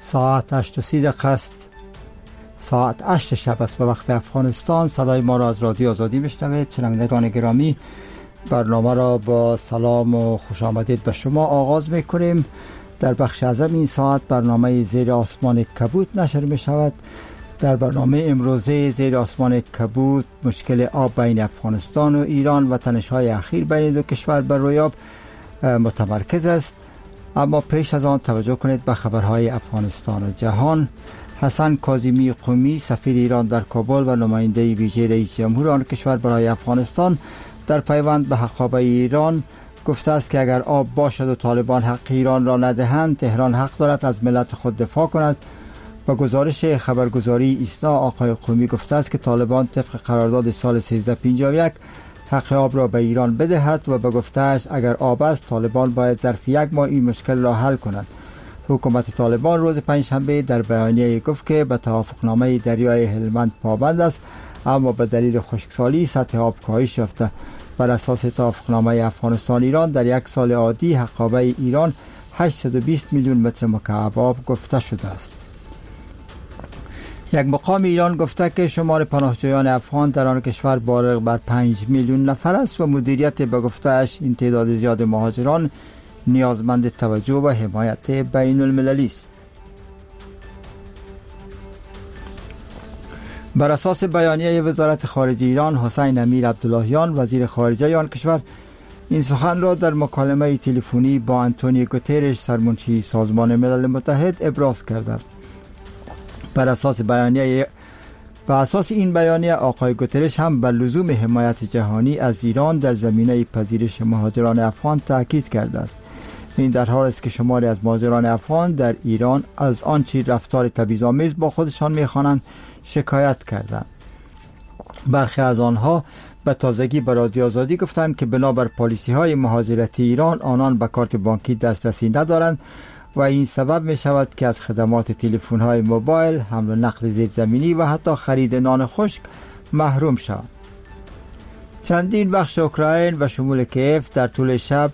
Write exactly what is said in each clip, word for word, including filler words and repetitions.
ساعت هشت و سی دقیقه است. ساعت هشت شب است به وقت افغانستان. صدای ما را از رادیو آزادی میشنوید. شنوندگان گرامی، برنامه را با سلام و خوش آمدید به شما آغاز میکنیم. در بخش اعظم این ساعت برنامه زیر آسمان کبود نشر می شود. در برنامه امروزه زیر آسمان کبود مشکل آب بین افغانستان و ایران و تنش‌های اخیر بین دو کشور بر روی آب متمرکز است. اما پیش از آن توجه کنید به خبرهای افغانستان و جهان. حسن کاظمی قمی سفیر ایران در کابل و نماینده ویژه رئیس جمهور آن کشور برای افغانستان در پیوند به حقابه ایران گفته است که اگر آب باشد و طالبان حق ایران را ندهند، تهران حق دارد از ملت خود دفاع کند. با گزارش خبرگزاری ایسنا آقای قمی گفته است که طالبان طبق قرارداد سال سیزده پنجاه و یک حق آب را به ایران بدهد و به گفته‌اش اگر آب است طالبان باید ظرف یک ماه این مشکل را حل کند. حکومت طالبان روز پنجشنبه در بیانیه گفت که به توافقنامه دریای هلمند پابند است، اما به دلیل خشکسالی سطح آب کاهش یافته. بر اساس توافقنامه افغانستان ایران در یک سال عادی حقابه ایران هشتصد و بیست میلیون متر مکعب آب گفته شده است. یک مقام ایران گفته که شمار پناهجویان افغان در آن کشور بالغ بر پنج میلیون نفر است و مدیریت به گفته‌اش این تعداد زیاد مهاجران نیازمند توجه و حمایت بین المللی است. بر اساس بیانیه وزارت خارجه ایران، حسین امیر عبداللهیان وزیر خارجه آن کشور این سخن را در مکالمه تلفنی با آنتونیو گوترش سرمنشی سازمان ملل متحد ابراز کرده است. بر اساس بیانیه بر اساس این بیانیه آقای گوترش هم بر لزوم حمایت جهانی از ایران در زمینه پذیرش مهاجران افغان تاکید کرده است. این در حالی است که شماری از مهاجران افغان در ایران از آنچه رفتار تبعیض‌آمیز با خودشان می‌خوانند شکایت کردند. برخی از آنها به تازگی به رادیو آزادی گفتند که بنابر پالیسی‌های مهاجرتی ایران آنان به کارت بانکی دسترسی ندارند و این سبب می شود که از خدمات تلفن‌های موبایل، حمل و نقل زیرزمینی و حتی خرید نان خشک محروم شوند. چندین بخش اوکراین و شمول کیف در طول شب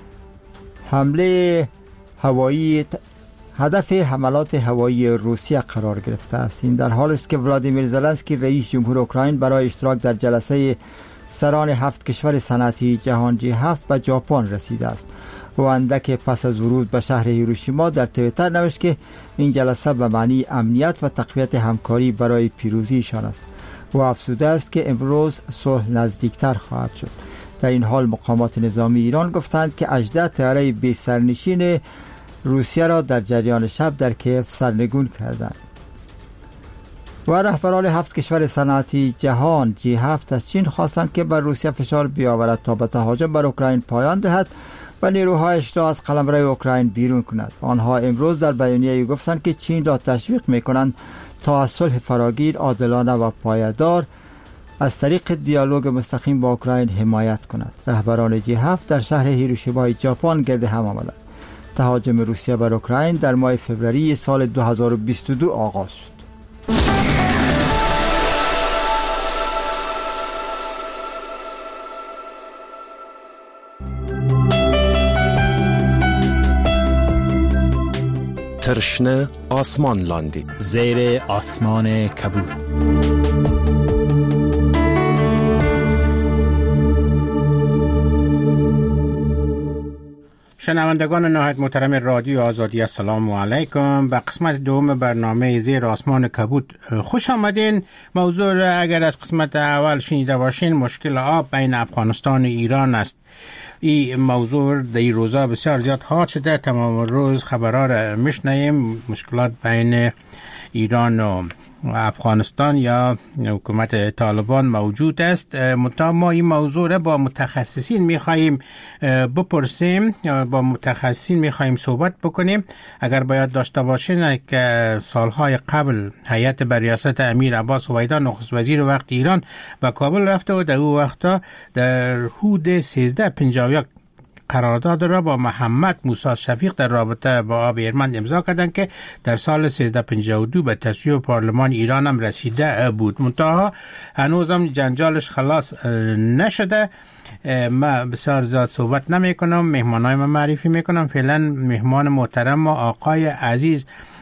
حمله هوایی هدف حملات هوایی روسیه قرار گرفته است. این در حالی است که ولادیمیر زلنسکی رئیس جمهور اوکراین برای اشتراک در جلسه سران هفت کشور صنعتی جهان جی هفت به ژاپن رسیده است. و اندک پس از ورود به شهر هیروشیما در توییتر نوشت که این جلسه به معنی امنیت و تقویت همکاری برای پیروزیشان است و افزوده است که امروز صلح نزدیکتر خواهد شد. در این حال مقامات نظامی ایران گفتند که هجده طیاره بی سرنشین روسیه را در جریان شب در کیف سرنگون کردند. و رهبران هفت کشور صنعتی جهان جی هفت از چین خواستند که بر روسیه فشار بیاورد تا به تهاجم بر اوکراین پایان دهد و نیروهایش را از قلمرو اوکراین بیرون کند. آنها امروز در بیانیه گفتند که چین را تشویق می‌کنند تا از صلح فراگیر، عادلانه و پایدار از طریق دیالوگ مستقیم با اوکراین حمایت کند. رهبران جی هفت در شهر هیروشیما ژاپن گرد هم آمدند. تهاجم روسیه بر اوکراین در ماه فوریه سال دو هزار و بیست و دو آغاز شد. ترشنه آسمان لاندی زیر آسمان کبود. شنوندگان نهایت محترم رادیو آزادی، السلام علیکم. به قسمت دوم برنامه زیر آسمان کبود خوش آمدین. موضوع اگر از قسمت اول شنیده باشین مشکل آب بین افغانستان و ایران است. این موضوع در این روزا بسیار زیاد ها شده. تمام روز خبرها را میشنویم. مشکلات بین ایران و افغانستان یا حکومت طالبان موجود است. منتها ما این موضوع را با متخصصین میخواییم بپرسیم، با متخصصین میخواییم صحبت بکنیم. اگر باید داشته باشین که سالهای قبل هیئت بر ریاست امیر عباس هویدا نخست وزیر وقت ایران به کابل رفته و در او وقتا در حدود سیزده پنجاه و یک قرارداد را با محمد موسی شفیق در رابطه با آب هلمند امضا کردند که در سال سیزده پنجاه و دو به تصویب پارلمان ایران هم رسیده بود. منتها هنوزم جنجالش خلاص نشده. ما بسیار زیاد صحبت نمی کنم، مهمانای ما معرفی می کنم. فعلا مهمان محترم ما آقای عزیز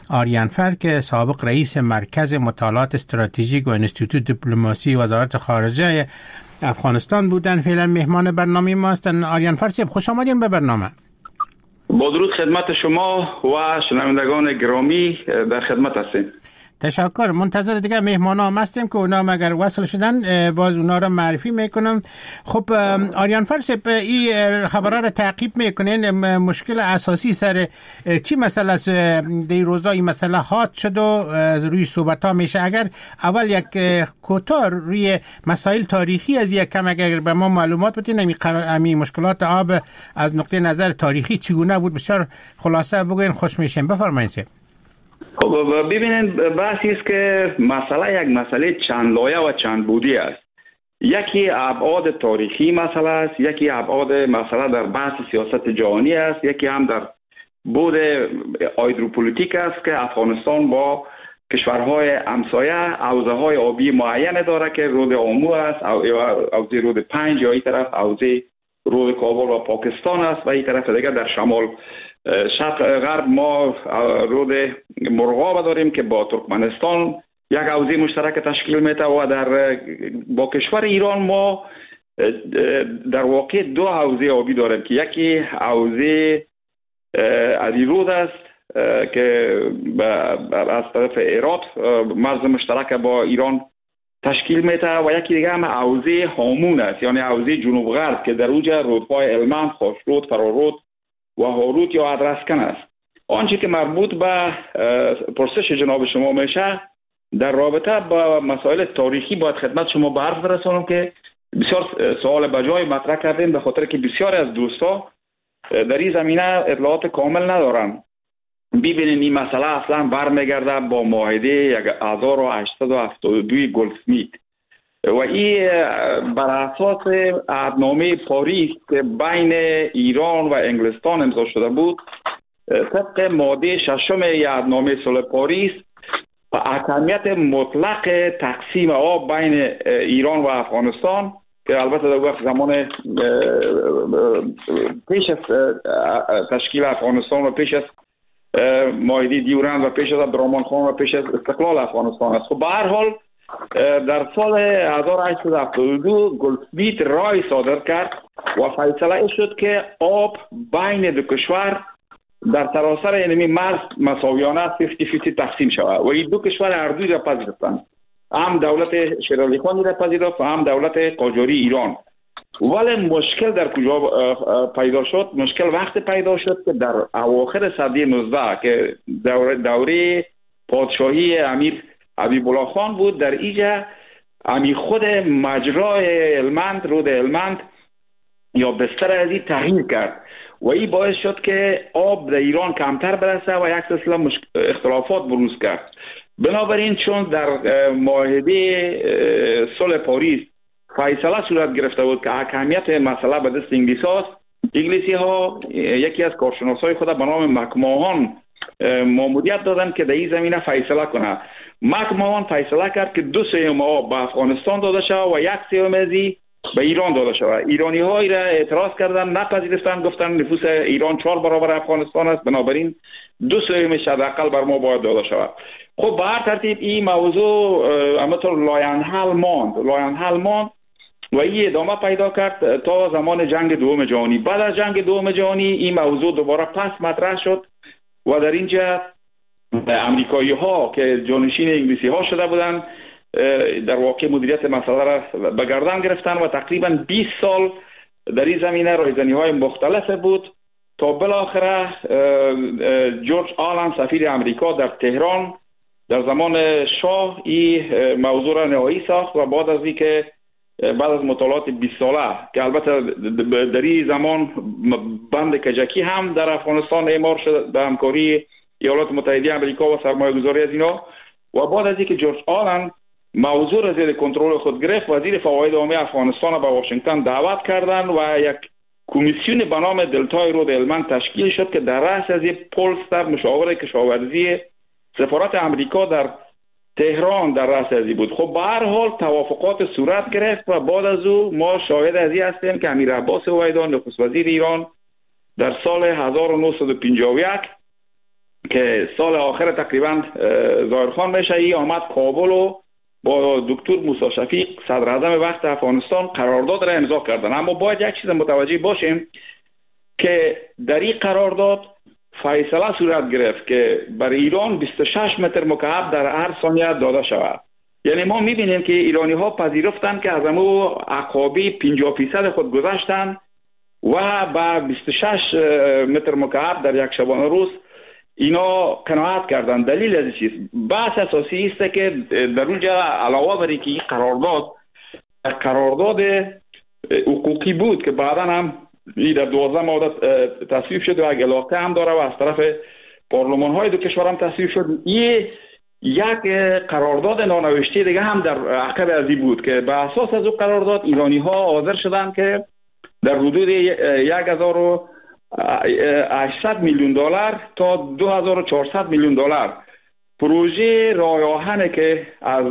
آریانفر که سابق رئیس مرکز مطالعات استراتژیک و انستیتوت دیپلماسی وزارت خارجه افغانستان بودن، فعلا مهمان برنامه ما هستند. آریانفر صاحب خوش آمدین به برنامه. با درود خدمت شما و شنوندگان گرامی، در خدمت هستیم. تشکر. منتظر دیگه مهمان ها هستیم که اونا مگر وصل شدن باز اونا را معرفی میکنم. خب آریانفر صاحب، این خبرها را تعقیب میکنین، مشکل اساسی سر چی مسئله است؟ در روزا این مسئله حاد شد و روی صحبت ها میشه. اگر اول یک کوتاه روی مسائل تاریخی از یک کم اگر به ما معلومات بدین، امی مشکلات آب از نقطه نظر تاریخی چگونه بود بسیار خلاصه بگوین، خوش میشیم. بفرمایید. خب ببینید، بحثی است که مسئله یک مسئله چند لایه و چند بودی است. یکی ابعاد تاریخی مسئله است، یکی ابعاد مسئله در بحث سیاست جهانی است، یکی هم در بود هیدروپولیتیک است که افغانستان با کشورهای همسایه حوزه های آبی معین داره که رود آمو است، حوزه رود پنج، یا این طرف حوزه رود کابل و پاکستان است، و این طرف دیگه در شمال شرق غرب ما رود مرغاب داریم که با ترکمنستان یک حوزه مشترک تشکیل میده، و در با کشور ایران ما در واقع دو حوزه آبی داریم که یکی حوزه علی رود است که از طرف عراق مرز مشترک با ایران تشکیل میده، و یکی دیگه هم حوزه هامون است، یعنی حوزه جنوب غرب که در اوج رودهای هلمند، خاشرود، فرارود و هاروت یا ادرسکن است. آنچه که مربوط به پرسش جناب شما میشه در رابطه با مسائل تاریخی باید خدمت شما به عرض برسانم که بسیار سوال بجای مطرح کردیم، به خاطر که بسیاری از دوستا در این زمینه اطلاعات کامل ندارن. ببینید این مسئله اصلا برمیگرده با معاهده هزار و هشتصد و هفتاد و دو گلدسمیت و این بر اساس عهدنامه پاریس که بین ایران و انگلستان امضا شده بود، طبق ماده ششم عهدنامه صلح پاریس و اهمیت مطلق تقسیم آب بین ایران و افغانستان که البته در وقت زمان پیش از تشکیل افغانستان و پیش از معاهده دیورند و پیش از عبدالرحمن خان و پیش از استقلال افغانستان است. خب به هر حال در سال هزار و هشتصد و هفتاد و دو گلدسمیت رای صادر کرد و فیصله شد که آب بین دو کشور در سراسر اینمی مرز مساویانه فیفتی فیفتی تقسیم شود و این دو کشور هر دوی را پذیرفتند، هم دولت شیرعلی خانی را پذیرفت و هم دولت قاجاری ایران. ولی مشکل در کجا پیدا شد؟ مشکل وقت پیدا شد که در اواخر صده نوزده که دوره, دوره پادشاهی امیر حبیب الله خان بود، در اینجا امی خود مجرای هلمند، رود هلمند یا بستر از این تغییر کرد و این باعث شد که آب در ایران کمتر برسه و یک سلسله مشک... اختلافات بروز کرد. بنابراین چون در معاهده صلح پاریس فیصله صورت گرفته بود که اهمیت مسئله به دست انگلیسی هاست، انگلیسی ها یکی از کارشناسای خود به نام مکماهان ماموریت دادن که در این زمینه فیصله کنه. مکماهان فیصله کرد که دو سوم آب به افغانستان داده شود و یک سوم ازی به ایران داده شود. ایرانی ها را اعتراض کردن، نپذیرفتن، گفتن نفوس ایران چهار برابر افغانستان است، بنابراین دو سومش حداقل بر ما باید داده شود. خب به هر ترتیب این موضوع همونطور لاینحل ماند لاینحل ماند و این ادامه پیدا کرد تا زمان جنگ دوم جهانی. بعد از جنگ دوم جهانی این موضوع دوباره پس مطرح شد و در اینجا امریکایی ها که جانشین انگلیسی ها شده بودند در واقع مدیریت مسئله را به گردن گرفتن و تقریبا بیست سال در این زمینه رایزنی های مختلف بود تا بالاخره جورج آلن سفیر امریکا در تهران در زمان شاه این موضوع را نهایی ساخت و بعد از این که بعد از مطالعات بیست ساله که البته در این زمان بند کجکی هم در افغانستان اعمار شد به همکاری ایالات متحده امریکا و سرمایه گذاری از اینا و بعد از این که جورج آلن موضوع را زیر کنترل خود گرفت، وزیر فواید عامه افغانستان را به واشنگتن دعوت کردند و یک کمیسیون به نام دلتای رود هلمند تشکیل شد که در رأس از یک پولستر مشاور کشاورزی سفارت امریکا در تهران در رأس از این بود. خب به هر حال توافقات صورت گرفت و بعد از او ما شاهد از این هستیم که امیر عباس اویدان نخست وزیر ایران در سال هزار و نهصد و پنجاه و یک که سال آخر تقریبا ظاهرخان میشه، ای آمد کابل و با دکتر موسی شفیق صدر اعظم وقت افغانستان قرارداد را امضا کردن. اما باید یک چیز متوجه باشیم که در این قرارداد فیصله صورت گرفت که بر ایران بیست و شش متر مکعب در هر ثانیه داده شود. یعنی ما میبینیم که ایرانی ها پذیرفتن که از امو عقابی پنجاه فیصد خود گذاشتن و با بیست و شش متر مکعب در یک شبانه روز اینا قناعت کردن. دلیل از چیز بحث اساسی است که در اونجا علاوه بر اینکه این قرارداد قرارداد حقوقی بود که بعدا هم در دوازده ماده تصویب شد و علاقه هم داره و از طرف پارلمان های دو کشور هم تصویب شد، این یک قرارداد نانوشته دیگه هم در عقب ازی بود که به اساس از اون قرارداد ایرانی ها حاضر شدن که در حدود یک هزار و هشتصد میلیون دلار تا دو هزار و چهارصد میلیون دلار پروژه راه آهن که از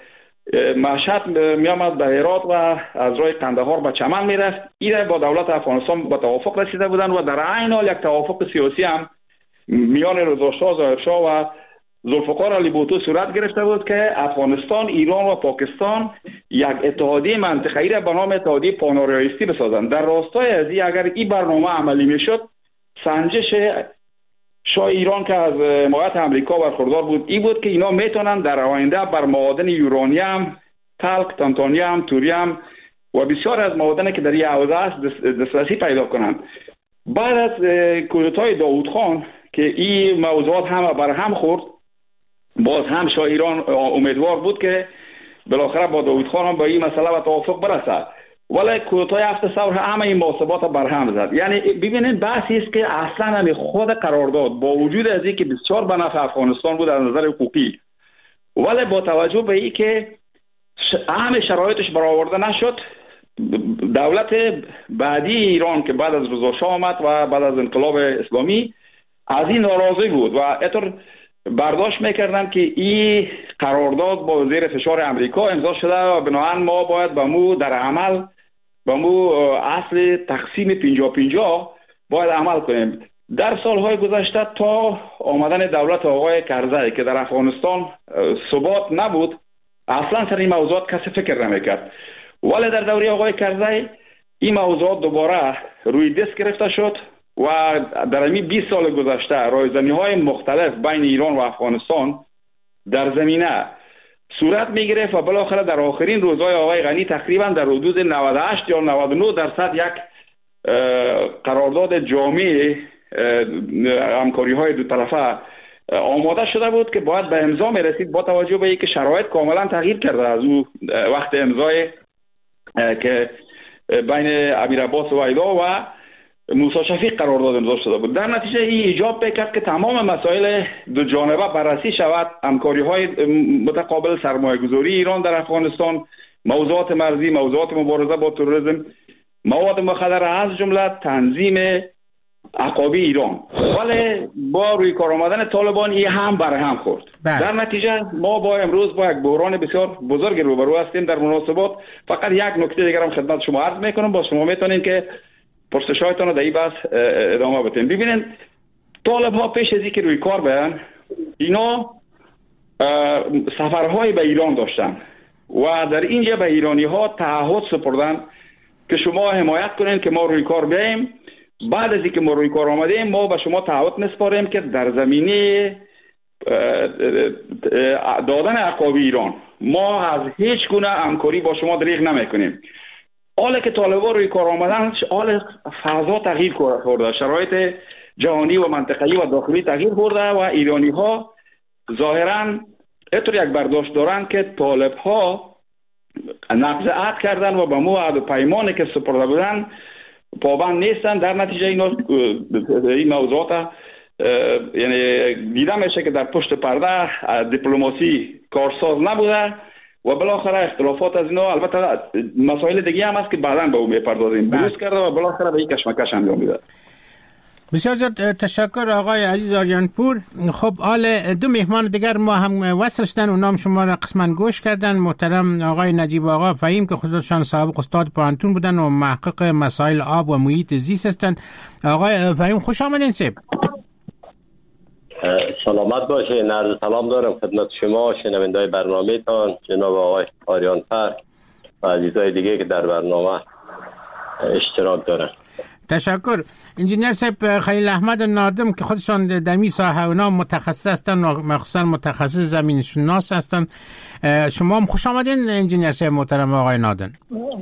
مشهد می آمد به هرات و از راه قندهار به چمن می رفت، این با دولت افغانستان به توافق رسیده بودند و در عین حال یک توافق سیاسی هم میان رضا شاه ظاهرشاه و ذوالفقار علی بوتو صورت گرفته بود که افغانستان، ایران و پاکستان یک اتحادیه منطقه‌ای را به نام اتحادیه پانآریاییستی بسازند. در راستای از این اگر این برنامه عملی میشد، سنجش شاه ایران که از حمایت امریکا برخوردار بود این بود که اینا میتونن در آینده بر معادن یورانیم، تالک، تانتانیم، توریم و بسیار از معادنی که در این حوزه است دسترسی پیدا کنند. بعد از کودتای داوود خان که این موضوعات همه بر هم خورد، باز هم شاه ایران امیدوار بود که بالاخره با داوود خان هم با این مسئله به توافق برسد، ولی کودتای هفت سور همه این محاسبات بر هم زد. یعنی ببینید بحثی است که اصلا هم خود قرارداد با وجود از اینکه بسیار به نفع افغانستان بود از نظر حقوقی، ولی با توجه به این که همه شرایطش برآورده نشد، دولت بعدی ایران که بعد از رضا شاه آمد و بعد از انقلاب اسلامی از این ناراضی بود و اینطور برداشت میکردن که این قرارداد با زیر فشار امریکا امضا شده و بنابراین ما باید به مو در عمل به مو اصل تقسیم پنجاه پنجاه باید عمل کنیم. در سالهای گذشته تا آمدن دولت آقای کرزی که در افغانستان ثبات نبود، اصلا سر این موضوعات کسی فکر نمیکرد، ولی در دوره آقای کرزی این موضوعات دوباره روی دست گرفته شد و در همین بیست سال گذشته رایزنی‌های مختلف بین ایران و افغانستان در زمینه صورت می‌گرفت و بالاخره در آخرین روزهای آقای غنی تقریبا در حدود نود و هشت یا نود و نه درصد یک قرارداد جامع همکاری‌های دو طرفه آماده شده بود که باید به امضا می‌رسید، با توجه به اینکه شرایط کاملا تغییر کرده از او وقت امضای که بین امیر عباس ویدا و موسی شفیق قرارداد امضا شده بود. در نتیجه این ایجاب بکرد که تمام مسائل دو جانبه بررسی شود، همکاری‌های متقابل، سرمایه‌گذاری ایران در افغانستان، موضوعات مرزی، موضوعات مبارزه با تروریسم، مواد مخدر از جمله تنظیم عقابی ایران. ولی با روی کار آمدن طالبان این هم بر هم خورد. بله. در نتیجه ما با امروز با یک بحران بسیار بزرگ روبرو هستیم در مناسبات. فقط یک نکته دیگر هم خدمت شما عرض میکنم، با شما میتونین که پرسش‌هایتان رو در این بحث ادامه بدین. ببینید طالب ها پیش از اینکه روی کار بیان، اینا سفرهای به ایران داشتن و در اینجا به ایرانی ها تعهد سپردن که شما حمایت کنین که ما روی کار بیاییم. بعد از اینکه ما روی کار آمدیم ما به شما تعهد میسپاریم که در زمینه دادن عقابی ایران ما از هیچ گونه همکاری با شما دریغ نمیکنیم. حالا که طالبان روی کار آمدن، حال فضا تغییر خورده، شرایط جهانی و منطقه‌ای و داخلی تغییر خورده و ایرانی ها ظاهراً اینطور یک برداشت دارن که طالب ها نقض عهد کردن و به مو عهد و پیمانی که سپرده بودن پابند نیستن. در نتیجه اینا این موضوعات یعنی دیده میشه که در پشت پرده دیپلماسی کارساز نبوده و بالاخره اختلافات از اینا، البته مسائل دیگه هم هست که بعداً به اون میپردازیم، بروز کرده و بالاخره به این کشمکش انجام میده. بسیار زیاد تشکر آقای عزیز آریانپور. خب حال دو مهمان دیگر ما هم وصل شدن، اونام شما را قسماً گوش کردن. محترم آقای نجیب آقا فهیم که خودشان سابق استاد پانتون بودن و محقق مسائل آب و محیط زیست هستند. آقای فهیم خوش آمدین. سب سلامت باشه. عرض سلام دارم خدمت شما شنونده‌های برنامه تان، جناب آقای آریان فر و عزیزای دیگه که در برنامه اشتراک دارن. تشکر. انجینیر صاحب خلیل احمد نادم که خودشان در می ساحه اونا متخصص هستن و مخصوصا متخصص زمین شناس هستن، شما هم خوش آمدین انجینیر صاحب محترم آقای نادم.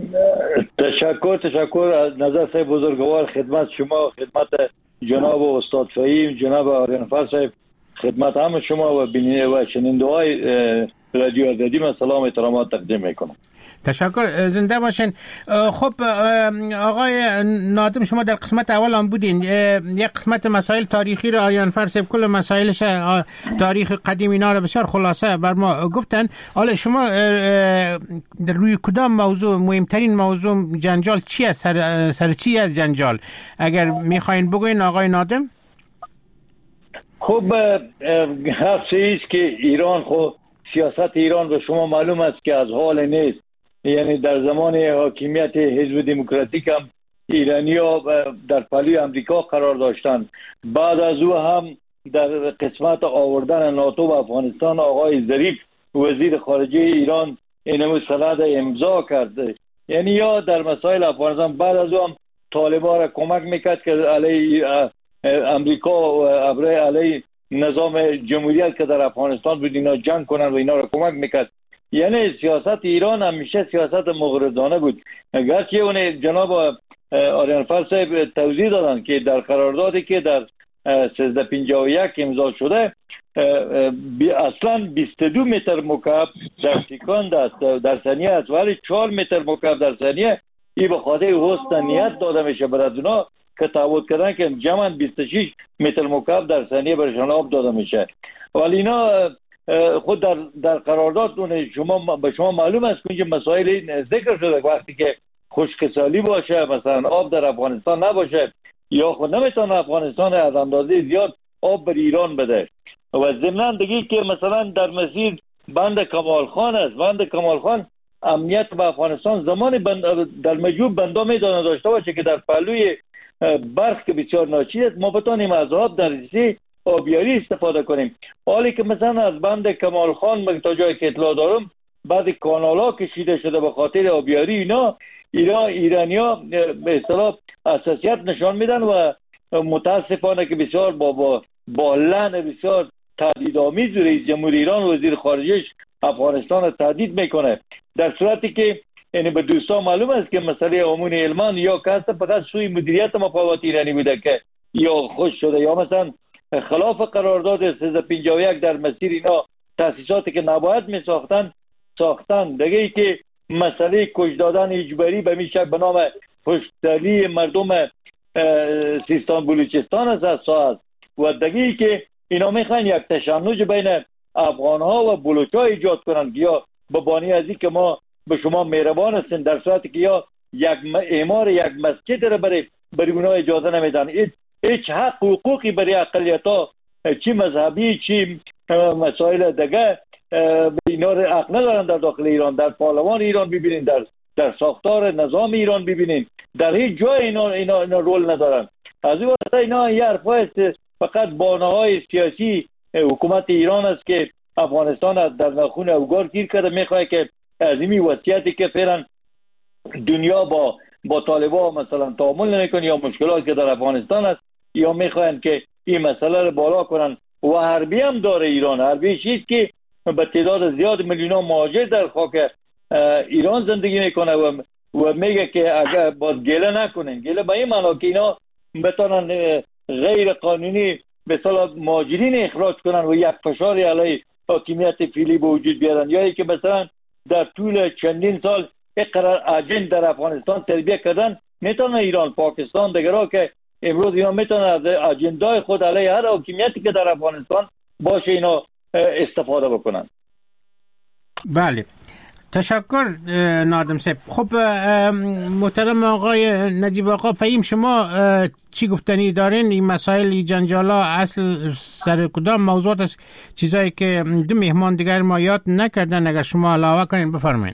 تشکر تشکر از نظر صاحب بزرگوار، خدمت شما، خدمت جناب استاد فهیم، جناب آریان فر صاحب، خدمت همه شما و بیننده و شنونده‌های رادیو آزادی من سلام و احترامات تقدیم میکنم. تشکر، زنده باشین. خب آقای نادم، شما در قسمت اول هم بودین، یک قسمت مسائل تاریخی رو آریان فر صاحب کل مسائلش تاریخ قدیم اینا رو بسیار خلاصه بر ما گفتن. حالا شما در روی کدام موضوع مهمترین موضوع جنجال چی است؟ سر, سر چی از جنجال اگر میخواین بگوین آقای نادم؟ خب حرف است که ایران، خب سیاست ایران به شما معلوم است که از حال نیست. یعنی در زمان حاکمیت حزب دموکراتیک هم ایرانی‌ها در پهلوی امریکا قرار داشتند. بعد از او هم در قسمت آوردن ناتو و افغانستان آقای ظریف وزیر خارجه ایران این سند امضا کرد. یعنی یا در مسائل افغانستان بعد از او هم طالبان را کمک میکرد که علیه امریکا و علیه نظام جمهوریت که در افغانستان بود اینا جنگ کنن و اینا را کمک میکرد. یعنی سیاست ایران همیشه سیاست مغرضانه بود. گرچه اون جناب آریان فر صاحب توضیح دادن که در قراردادی که در سیزده پنجاه و یک امضا شده اصلا بیست و دو متر مکعب در سکند است در ثانیه است، ولی چهار متر مکعب در ثانیه این به خاطر حسنیت داده میشه برای اونا که تعهد کردن که جمعاً بیست و شش متر مکعب در ثانیه برشان آب داده میشه. ولی اینا خود در در قرارداد شما به شما معلوم است که مسائل ذکر شده وقتی که خشکسالی باشه، مثلا آب در افغانستان نباشه یا خود نمیتونه افغانستان از اندازه زیاد آب بر ایران بده. و ضمن دیگه که مثلا در مسیر بند کمال خان است، بند کمال خان امنیت به افغانستان زمان بند در مجوب بندا میدانه داشته باشه که در پهلوی برخ که بسیار ناچیز است ما بتانیم از آب در رسی آبیاری استفاده کنیم. حالی که مثلا از بند کمال خان من تا جایی که اطلاع دارم بعد کانال ها کشیده شده به خاطر آبیاری اینا ایران ایرانیا به اصطلاح حساسیت نشان میدن و متاسفانه که بسیار با با, با لعن بسیار تهدیدآمیز رئیس جمهور ایران و وزیر خارجهش افغانستان را تهدید میکنه، در صورتی که یعنی به دوستان معلوم است که مسئله امون علمان یا که فقط سوی مدیریت مفاوضات ایرانی بوده که یا خوش شده یا مثلا خلاف قرارداد سیزده پنجاه و یک در مسیر اینا تاسیساتی که نباید می ساختن ساختن. دیگه ای که مسئله کش دادن اجباری به میشه به نام پشتری مردم سیستان بلوچستان است است و دیگه ای که اینا میخوان یک تشنج بین افغان ها و بلوچ ها ایجاد کنن یا به بانی از این که ما به شما مهربان هستیم، در صورتی که یا یک اعمار یک مسجد را برای برای اونها اجازه نمیدن. هیچ حق و حقوقی برای اقلیت‌ها چی مذهبی چی مسائل دیگه اینا را حق ندارن در داخل ایران. در پارلمان ایران ببینین، در در ساختار نظام ایران ببینین، در هیچ جای اینا اینا, اینا رول ندارن. از این واسه اینا یه حرفا است، فقط بانه‌های سیاسی حکومت ایران است که افغانستان در نخون اوگار گیر کرده، میخواد که از این وضعیتی که فعلا دنیا با با طالبان مثلا تعامل نمیکنه یا مشکلاتی که در افغانستان است یا میخواین که این مسئله رو بالا کنن. و حربی هم داره ایران، حربی چیست که به تعداد زیاد میلیون مهاجر در خاک ایران زندگی میکنه و و میگه که اگر با گله نکنین، گله به این معنی که اینا بتونن غیر قانونی به اصطلاح مهاجرین اخراج کنن و یک فشار علیه حاکمیت فعلی به وجود بیارن، یا که مثلا در طول چندین سال اقرار اجند در افغانستان تربیت کردن، میتونه ایران، پاکستان دیگرها که امروز اینا میتونه از اجندای خود علیه هر حاکمیتی که در افغانستان باشه اینا استفاده بکنن. بله، تشکر نادم صاحب. خب محترم آقای نجیب آقا فهیم، شما چی گفتنی دارین؟ این مسائل جنجالا اصل سر کدام موضوعات است؟ چیزایی که دو مهمان دیگر ما یاد نکردن اگر شما علاوه کنین بفرمایید.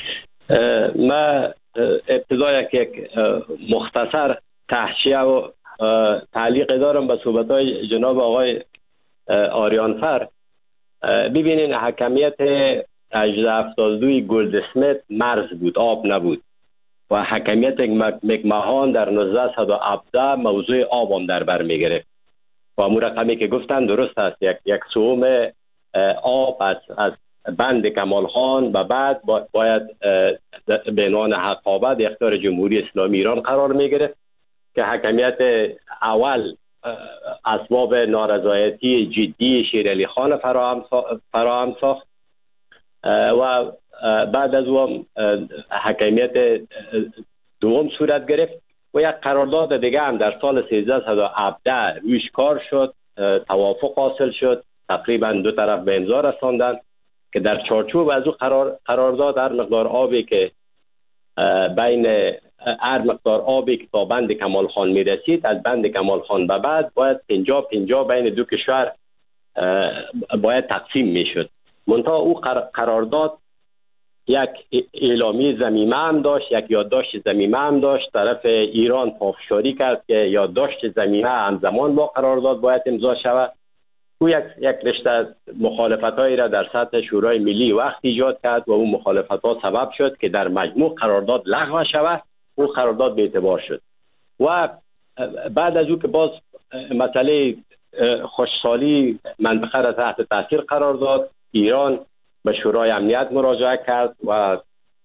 ما ابتدا یک مختصر تحشیه و تعلیق دارم به صحبت‌های جناب آقای آریانفر. ببینین حکمیت هجده هفتاد و دو گلد اسمیت مرز بود، آب نبود، و حکمیت مکمهان در نوزده صد و هفده موضوع آب هم در بر میگرفت و امون رقمی که گفتن درست است. یک یک سوم آب از از بند کمال خان و بعد باید به عنوان حقابه در اختیار جمهوری اسلامی ایران قرار میگرفت که حکمیت اول اسباب نارضایتی جدی شیرعلی خان فراهم فراهم ساخت و بعد از اون حکمیت دوم صورت گرفت و یک قرارداد دیگه هم در سال سیزده صد و هفده رویش کار شد، توافق حاصل شد، تقریبا دو طرف به امضا رساندند که در چارچوب از او قرار قرارداد هر مقدار آبی که بین هر مقدار آبی که تا بند کمال خان می رسید از بند کمال خان به بعد باید پنجاه پنجاه بین دو کشور باید تقسیم می شد. منتها او قرارداد یک اعلامی ضمیمه هم داشت، یک یادداشت ضمیمه هم داشت. طرف ایران پافشاری کرد که یادداشت ضمیمه همزمان با قرارداد باید امضا شود. او یک یک رشته مخالفتایی را در سطح شورای ملی وقت ایجاد کرد و اون مخالفت‌ها سبب شد که در مجموع قرارداد لغو شود. او قرارداد به اعتبار شد و بعد از او که باز مسئله خوشسالی منطقه را تحت تاثیر قرار داد، ایران به شورای امنیت مراجعه کرد و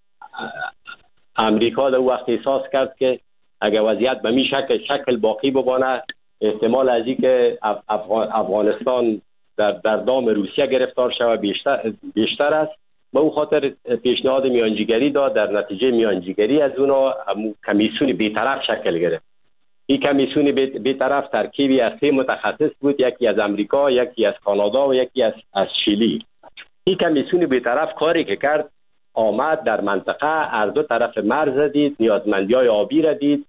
امریکا در وقت احساس کرد که اگر وضعیت به می شکل شکل باقی بمانه احتمال از اینکه افغانستان در در دام روسیه گرفتار شود بیشتر بیشتر است. به اون خاطر پیشنهاد میانجیگری داد. در نتیجه میانجیگری از اونا کمیسیون بی‌طرف شکل گرفت. این کمیسیون بی‌طرف ترکیبی از سه متخصص بود، یکی از امریکا، یکی از کانادا و یکی از از شیلی. این کمیسیون بی‌طرف کاری که کرد آمد در منطقه هر دو طرف مرز دید، نیازمندی‌های آبی را دید،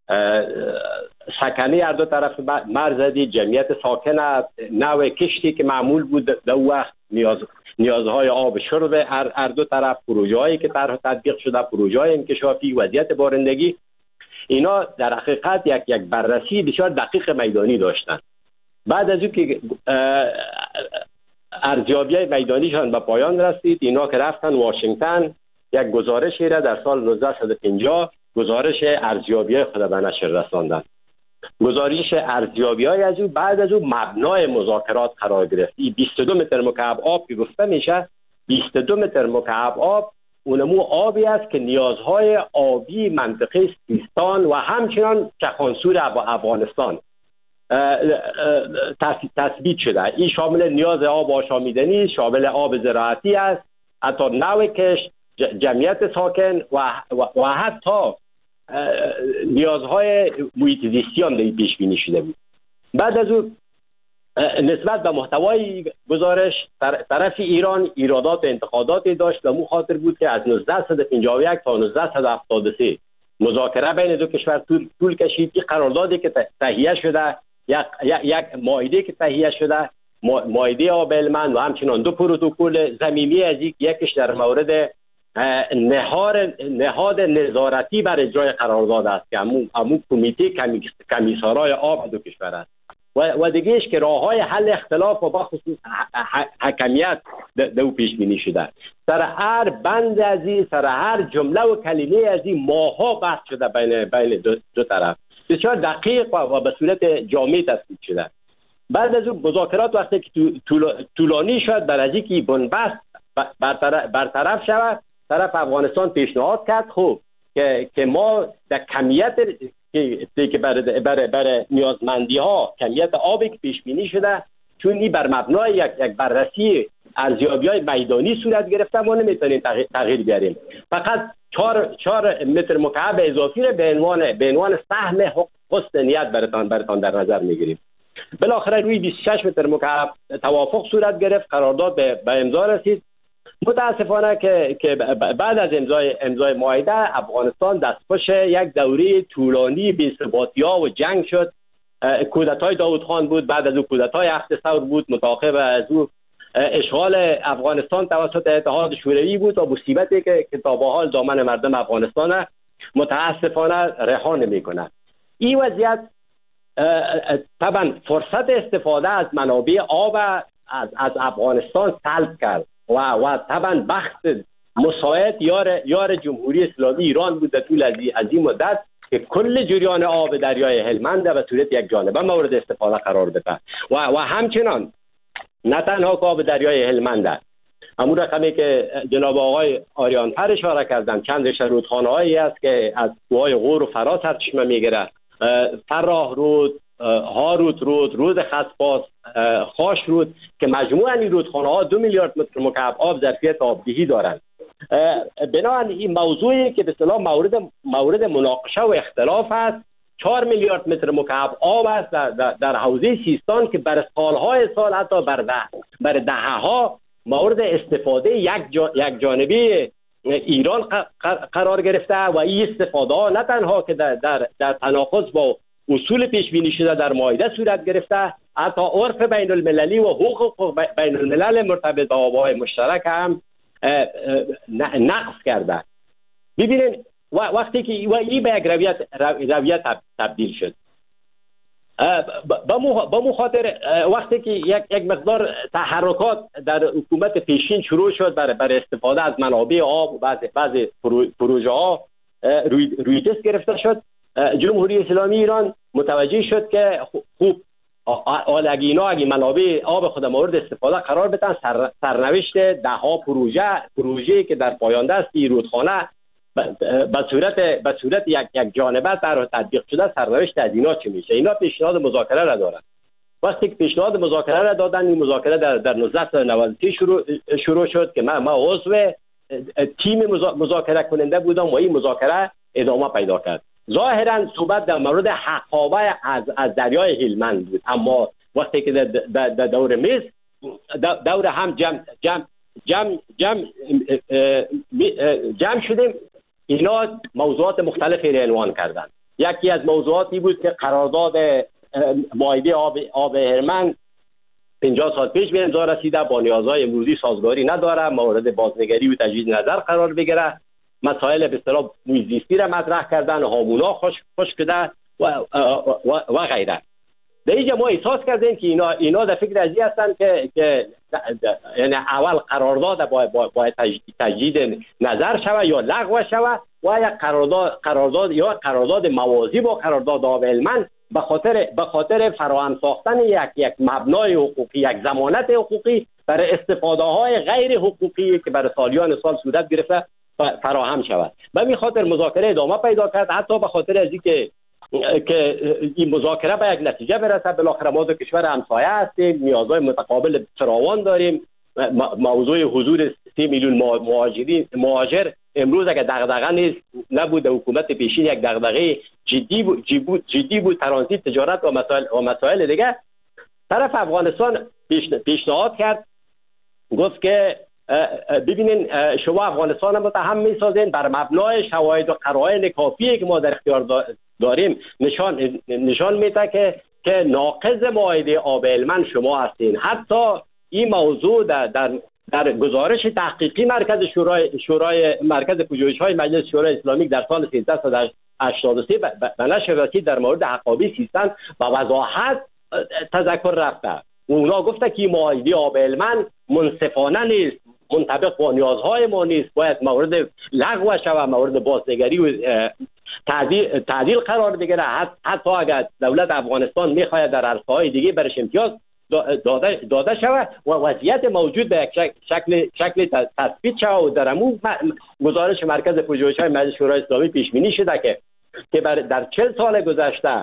سکنه هر دو طرف مرز دید، جمعیت ساکن نوع کشتی که معمول بود در وقت نیاز نیازهای آب شرب هر هر دو طرف، پروژه‌هایی که طرح تطبیق شده، پروژه‌های انکشافی، وضعیت بارندگی، اینا در حقیقت یک یک بررسی بسیار دقیق میدانی داشتند. بعد از اینکه ارزیابی میدانیشان به پایان رسید، اینا که رفتن واشنگتن یک گزارشی را در سال نوزده صد و پنجاه گزارش ارزیابی خود به نشر رساندند. گزارش ارزیابی‌های از او بعد از او مبنای مذاکرات قرار گرفت. این بیست و دو متر مکعب آب که گفته میشه، بیست و دو متر مکعب آب اونمو آبی است که نیازهای آبی منطقه سیستان و همچنان چخانسور افغانستان تثبیت شده. این شامل نیاز آب آشامیدنی، شامل آب زراعتی است، حتی نوع کشت، جمعیت ساکن و, و, و حتی نیازهای محیط زیستی هم در پیش بینی شده بود. بعد از او نسبت به محتوای گزارش طرف ایران ایرادات و انتقاداتی داشت و مو خاطر بود که از نوزده صد و پنجاه و یک تا نوزده صد و هفتاد و سه مذاکره بین دو کشور طول, طول کشید. این قراردادی که تهیه شده، یک یک مائده که تهیه شده، مائده آب هلمند و همچنان دو پروتکل ضمیمی از یکیش در مورد نهار نهاد نظارتی بر اجرای قرارداد است که همون همون کمیته کمیسارای آب دو کشور است و و دیگهش که راههای حل اختلاف و با خصوص حکمیت دو پیش بینی شده. سر هر بند از این، سر هر جمله و کلمه از این ماها بحث شده بین بین دو, دو طرف، بسیار دقیق و, و به صورت جامع تصویب شده. بعد از اون مذاکرات وقتی که طولانی شد بر از اینکه بنبست برطرف, برطرف شود، طرف افغانستان پیشنهاد کرد خب که که ما در کمیت که برای برای برای نیازمندی ها کمیت آبی که پیش بینی شده، چون این بر مبنای یک یک بررسی ارزیابی‌های میدانی صورت گرفته، ما نمیتونیم تغییر بیاریم. فقط چهار چهار متر مکعب اضافی رو به عنوان به عنوان سهم حسن نیت براتان براتان در نظر میگیریم. بالاخره روی بیست و شش متر مکعب توافق صورت گرفت، قرارداد به, به امضا رسید. متاسفانه که که بعد از امضای امضای معاهده افغانستان دستخوش یک دوره طولانی بی‌ثباتی‌ها و جنگ شد. کودتای داود خان بود، بعد از او کودتای هفت ثور بود، متعاقب از او اشغال افغانستان توسط اتحاد شوروی بود و مصیبتی که که تا به حال دامن مردم افغانستان متاسفانه رها نمی‌کند. این وضعیت طبعا فرصت استفاده از منابع آب از, از افغانستان سلب کرد و و طبعا بخت مساعد یار یار جمهوری اسلامی ایران بود در طول از این مدت که کل جریان آب دریای هلمند به صورت یک جانبه مورد استفاده قرار بده و و همچنان نه تنها که آب دریای هلمند، همون رقمی که جناب آقای آریانفر اشاره کردن، چند رشته رودخانه‌هایی است که از کوههای غور و فرا سرچشمه میگیره، فراه رود، هارود رود، رود خسپاس، خاش رود، که مجموعاً این رودخانه‌ها دو میلیارد متر مکعب آب ظرفیت آبدهی دارند. بنابراین این موضوعی که به اصطلاح مورد مورد مناقشه و اختلاف است، چهار میلیارد متر مکعب آب است در, در, در حوزه سیستان که بر سالهای سال حتی بر ده بر دهه‌ها مورد استفاده یک جا یک جانبه ایران قرار گرفته و این استفاده ها نه تنها که در در, در تناقض با اصول پیش بینی شده در مائده صورت گرفته، حتی عرف بین المللی و حقوق بین الملل مرتبط با آبهای مشترک هم نقض کرده. ببینید وقتی که و این به یک رویت رویت تبدیل شد، با مخاطر وقتی که یک یک مقدار تحرکات در حکومت پیشین شروع شد برای بر استفاده از منابع آب و بعضی بعضی پروژه ها روی روی دست گرفته شد، جمهوری اسلامی ایران متوجه شد که خوب آلگی اینا اگه منابع آب خود مورد استفاده قرار بدن، سر، سرنوشت ده ها پروژه پروژه‌ای که در پایان دست این رودخانه به صورت به صورت یک یک جانبه در تطبیق شده، سرنوشت از اینا چی میشه؟ اینا پیشنهاد مذاکره را دارن. وقتی که پیشنهاد مذاکره را دادن، این مذاکره در در نوزده نود و سه شروع شروع شد که من ما عضو تیم مذاکره کننده بودم و این مذاکره ادامه پیدا کرد. ظاهرا صحبت در مورد حقابه از از دریای هلمند بود، اما وقتی که در دور میز دور هم جمع جمع جمع جمع جمع شدیم، اینا موضوعات مختلفی را عنوان کردند. یکی از موضوعاتی بود که قرارداد مائده آب آب هلمند پنجاه سال پیش به امضا رسیده، با نیازهای امروزی سازگاری نداره، مورد بازنگری و تجدید نظر قرار بگیره، مسائل به اصطلاح محیط‌زیستی را مطرح کردن، هامونا خوش خوش شده و و, و غیره. در اینجا ما احساس کردیم که اینا اینا در فکر ازی هستن که که یعنی اول قرارداد باید باید تجدید نظر شوه یا لغو شوه و یا قرارداد قرارداد یا قرارداد موازی با قرارداد آب هلمند به خاطر به خاطر فراهم ساختن یک یک مبنای حقوقی، یک ضمانت حقوقی برای استفاده های غیر حقوقی که برای سالیان سال صورت گرفته فراهم شود. به این خاطر مذاکره ادامه پیدا کرد، حتی به خاطر از اینکه که این مذاکره به یک نتیجه برسه. بالاخره ما دو کشور همسایه هستیم، نیازهای متقابل فراوان داریم. موضوع حضور سه میلیون مهاجرین مهاجر امروز اگر دغدغه نیست نبود، حکومت پیشین یک دغدغه جدی بود جدی بود ترانزیت، تجارت و مسائل و مسائل دیگه. طرف افغانستان پیشنهاد کرد، گفت که ببینین شما افغانستان رو متهم میسازین بر مبنای شواهد و قرائن کافیه که ما در اختیار داریم، نشان نشان میده که که ناقض مائده آب هلمند شما هستین. حتی این موضوع در در, در گزارش تحقیقی مرکز شورای شورای مرکز پژوهش‌های مجلس شورای اسلامی در سال سیزده صد و هشتاد و سه به نشر رسید در مورد حقابه سیستان و وضاحت تذکر رفته. اونا گفته که مائده آب هلمند منصفانه نیست، منطبق با نیازهای ما نیست، باید مورد لغو شود، مورد بازنگری و تعدیل تعدیل قرار بگیره. حتی اگر دولت افغانستان میخواهد در عرصه‌های دیگه برش امتیاز داده داده شود و وضعیت موجود به یک شکل شکل تثبیت شود و در همون گزارش مرکز پژوهش‌های مجلس شورای اسلامی پیش بینی شده که که در چهل سال گذشته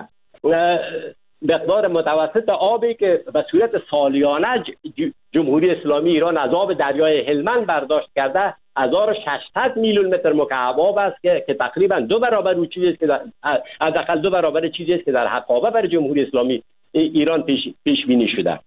مقدار متوسط آبی که به صورت سالیانه جمهوری اسلامی ایران از آب دریای هلمند برداشت کرده هزار و ششصد میلیون متر مکعب آب است که که تقریبا دو برابر اون چیزی است که حداقل دو برابر چیزی است که در حقابه برای جمهوری اسلامی ایران پیش پیش بینی شده.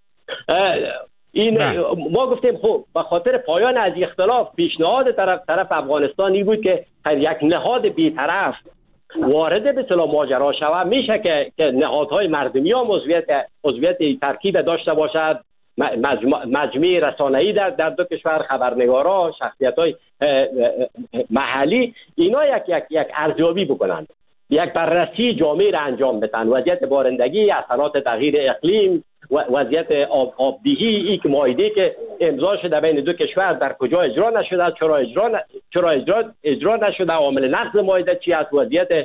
این ما گفتیم خب به خاطر پایان از اختلاف پیشنهاد طرف طرف افغانستانی بود که یک نهاد بی‌طرف وارد به اصطلاح ماجرا شود، میشه که که نهادهای مردمی هم عضویت عضویت ترکیب داشته باشد، مجمع رسانه‌ای در در دو کشور، خبرنگارا، شخصیت‌های محلی، اینا یک یک یک ارزیابی بکنند. یک بررسی جامع را انجام بدن. وضعیت بارندگی، اثرات تغییر اقلیم، وضعیت آب آبدهی، این که معاهده که امضا شده بین دو کشور در کجا اجرا نشده، چرا اجرا ن... چرا اجرا اجرا نشده، عامل نقض معاهده چی است، وضعیت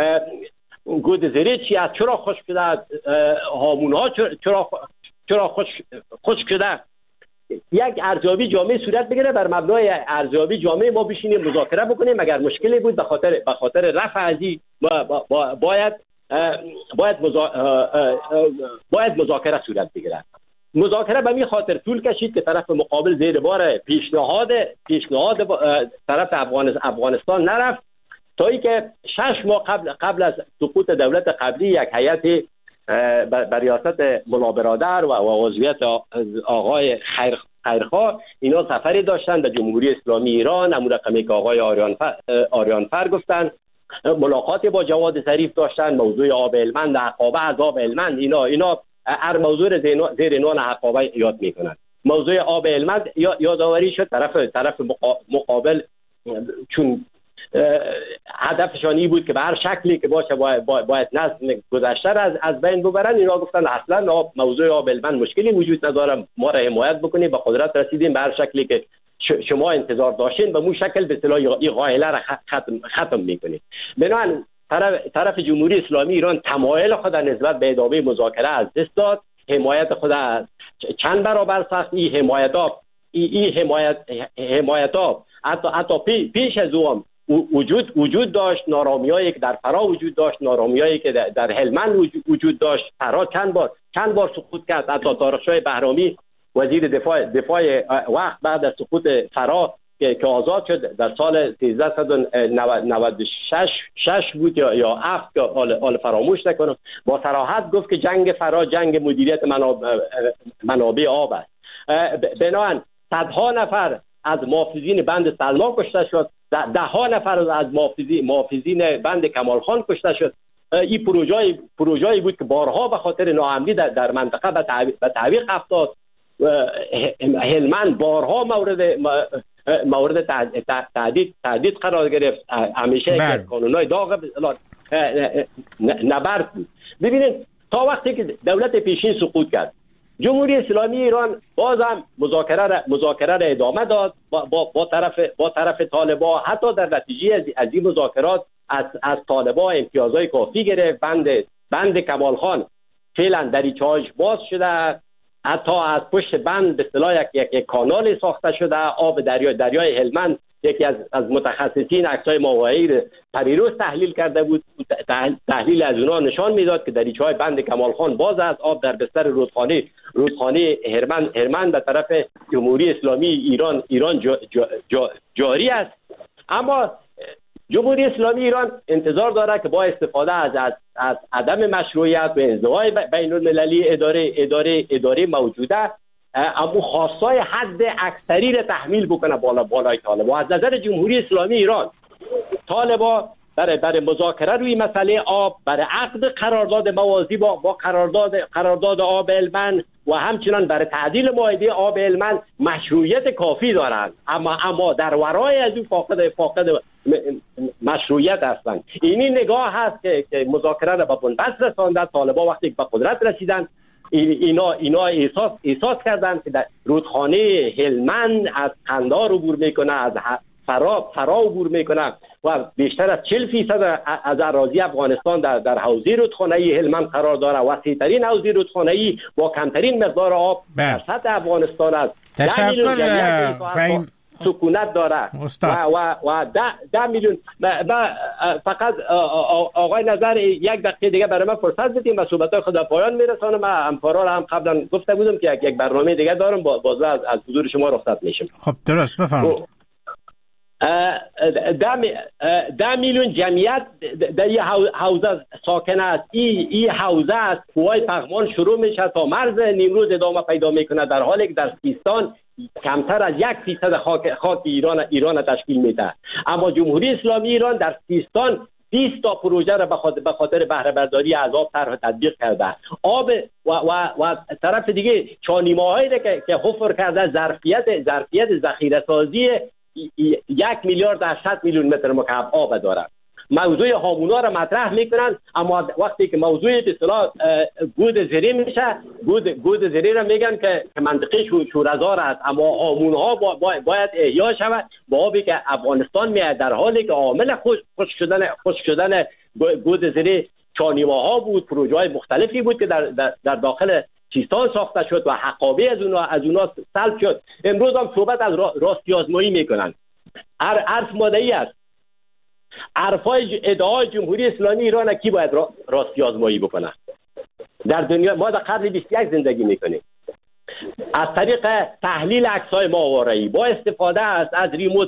گود زری چی است، چرا خشک شده، هامون ها چرا چرا خشک خشک شده. یک ارزیابی جامع صورت بگیره، بر مبنای ارزیابی جامع ما بشینیم مذاکره بکنیم. اگر مشکلی بود به خاطر به خاطر رفع ازی باید باید مزا... باید مذاکره صورت بگیره. مذاکره به می خاطر طول کشید که طرف مقابل زیر بار پیشنهاد پیشنهاد طرف افغانستان نرفت، تا اینکه شش ماه قبل قبل از سقوط دولت قبلی یک هیئت بر ریاست ملا برادر و عضویت آقای خیر خیرخواه اینا سفری داشتن به جمهوری اسلامی ایران، همون رقمی که آقای آریانفر آریانفر گفتن، ملاقاتی با جواد ظریف داشتن، موضوع آب هلمند، حقابه از آب هلمند، اینا اینا هر موضوع زیر عنوان حقابه یاد میکنن. موضوع آب هلمند یادآوری شد، طرف طرف مقابل چون هدفشانی بود که به هر شکلی که باشه باید, باید نظم گذشته را از, از بین ببرن. اینا گفتن اصلا موضوع آب هلمند مشکلی وجود نداره، ما را حمایت بکنیم، به قدرت رسیدیم، به هر شکلی که شما انتظار داشتین به مو شکل به اصطلاح این قائله را ختم ختم میکنید. بنابراین طرف طرف جمهوری اسلامی ایران تمایل خود نسبت به ادامه مذاکره از دست داد، حمایت خود چند برابر ساخت. این حمایت ها این حمایت حمایت ها حتی حتی پی پیش از اون وجود وجود داشت. نارامیایی که در فرا وجود داشت، نارامیایی که در هلمند وجود داشت. فرا چند بار چند بار سقوط کرد. حتی طارق بهرامی وزیر دفاع دفاع وقت بعد از سقوط فرا که آزاد شد در سال سیزده نود و شش شش بود یا یا هفت که آل فراموش نکنم، با صراحت گفت که جنگ فرا جنگ مدیریت منابع, منابع آب است. بنابراین صدها نفر از محافظین بند سلما کشته شد، ده ها نفر از محافظین محافظین بند کمال خان کشته شد. این پروژه پروژه‌ای بود که بارها به خاطر ناامنی در, در منطقه به تعویق افتاد. هلمند بارها مورد مورد تهدید تهدید قرار گرفت. همیشه قانونای داغ نبرد بود. ببینید تا وقتی که دولت پیشین سقوط کرد، جمهوری اسلامی ایران بازم مذاکره را مذاکره را ادامه داد با, با, با طرف با طرف طالبان. حتی در نتیجه از, از این مذاکرات از از طالبان امتیازهای کافی گرفت. بند بند کمال خان فعلا دریچه‌اش باز شده، حتی از پشت بند به اصطلاح یک, یک, یک کانال ساخته شده. آب دریا دریای هلمند یکی از از متخصصین عکسای ماهوایی پریروز تحلیل کرده بود. تحلیل از اونها نشان میداد که دریچه‌های بند کمال خان باز است. آب در بستر رودخانه رودخانه هرمند هرمند به طرف جمهوری اسلامی ایران ایران جا جا جا جاری است. اما جمهوری اسلامی ایران انتظار داره که با استفاده از از, از عدم مشروعیت و انزوای بین المللی اداره اداره اداره موجوده اما خواستای حد اکثری را تحمیل بکنه بالا بالای طالبان. از نظر جمهوری اسلامی ایران طالبان برای برای مذاکره روی مسئله آب، برای عقد قرارداد موازی با با قرارداد قرارداد آب هلمند و همچنان برای تعدیل معاهده آب هلمند مشروعیت کافی دارند، اما اما در ورای از این فاقد فاقد مشروعیت هستند. اینی نگاه هست که, که مذاکره را به بنبست رساندن. طالبان وقتی که به قدرت رسیدن اینا اینا احساس احساس کردند که در رودخانه هلمند از قندار عبور میکنه، از فرا فرا عبور میکنه و بیشتر از چهل فیصد از اراضی افغانستان در در حوزه رودخانه هلمند قرار داره. وسیع‌ترین حوزه رودخانه با کمترین مقدار آب در سطح افغانستان است. تشکر فهیم سکونت داره و و و ده, ده میلیون. فقط آقای نظر یک دقیقه دیگه برای من فرصت بدیم و صحبت‌های خود پایان میرسانم. من امپارا را هم قبلا گفته بودم که یک, یک برنامه دیگه دارم، باز از از حضور شما رخصت میشم. خب درست بفرمایید. ده میلیون جمعیت در این حوزه ساکن است. این این حوزه از کوههای پغمان شروع میشه تا مرز نیمروز ادامه پیدا میکنه، در حالی که در سیستان کمتر از یک فیصد خاک خاک ایران ایران تشکیل میده. اما جمهوری اسلامی ایران در سیستان بیست تا پروژه را به خاطر به خاطر بهره برداری از آب طرح تطبیق کرده. آب و و و طرف دیگه چانیماهایی که که حفر کرده ظرفیت ظرفیت ذخیره سازی یک میلیارد هشتصد میلیون متر مکعب آب داره. موضوع هامونا را مطرح میکنن، اما وقتی که موضوع به اصطلاح گود زری میشه، گود گود زری را میگن که منطقه شوره‌زار است، اما هامونها با باید احیا شود با آبی که افغانستان میاد، در حالی که عامل خشک شدن خشک شدن گود زری چانیواها بود، پروژه های مختلفی بود که در, در, در داخل سیستان ساخته شد و حقابه از اونها از اونها سلب شد. امروز هم صحبت از راستی آزمایی میکنن. عرف ماده‌ای است. عرفای ادعای جمهوری اسلامی ایران کی باید راستی آزمایی بکنه؟ در دنیا ما در قرن بیست و یک زندگی میکنیم. از طریق تحلیل عکس‌های ماهواره‌ای با استفاده از از ریموت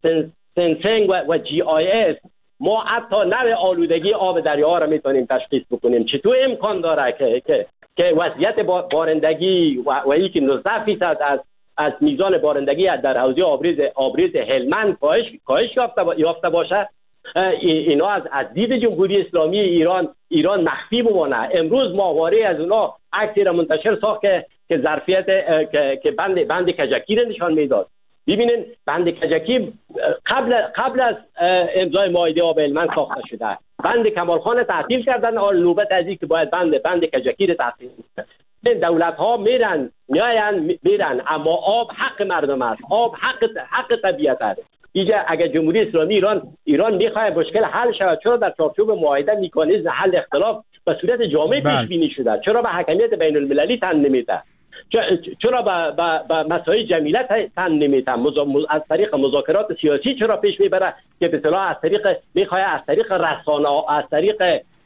سنسینگ و, و جی آی اس ما حتی نوع آلودگی آب دریاها را میتونیم تشخیص بکنیم. چطور امکان داره که که که وضعیت بارندگی و و اینکه نوزده فیصد از از میزان بارندگی در حوزه آبریز آبریز هلمند کاهش کاهش یافته یافته باشه؟ اینا از از دید جمهوری اسلامی ایران ایران مخفی بمانه. امروز ماهواره از اونا عکسی را منتشر ساخت که که ظرفیت که که بند بند کجکی را نشان میداد. ببینین بند کجکی قبل قبل از امضای معاهده آب هلمند ساخته شده. بند کمالخان تعطیل کردن، آن نوبت از اینکه باید بند بند کجکی را تعطیل کنند. دولت ها میرن میاین میرن، اما آب حق مردم است، آب حق حق طبیعت است. اینجا اگر جمهوری اسلامی ایران ایران میخواد مشکل حل شود، چرا در چارچوب معاهده مکانیزم حل اختلاف به صورت جامع پیش بینی شده؟ چرا به حکمیت بین المللی تن نمیده؟ چرا به به مسائل جمیله تن نمیده؟ از طریق مذاکرات سیاسی چرا پیش میبره که به اصطلاح از طریق میخواد از طریق رسانه از طریق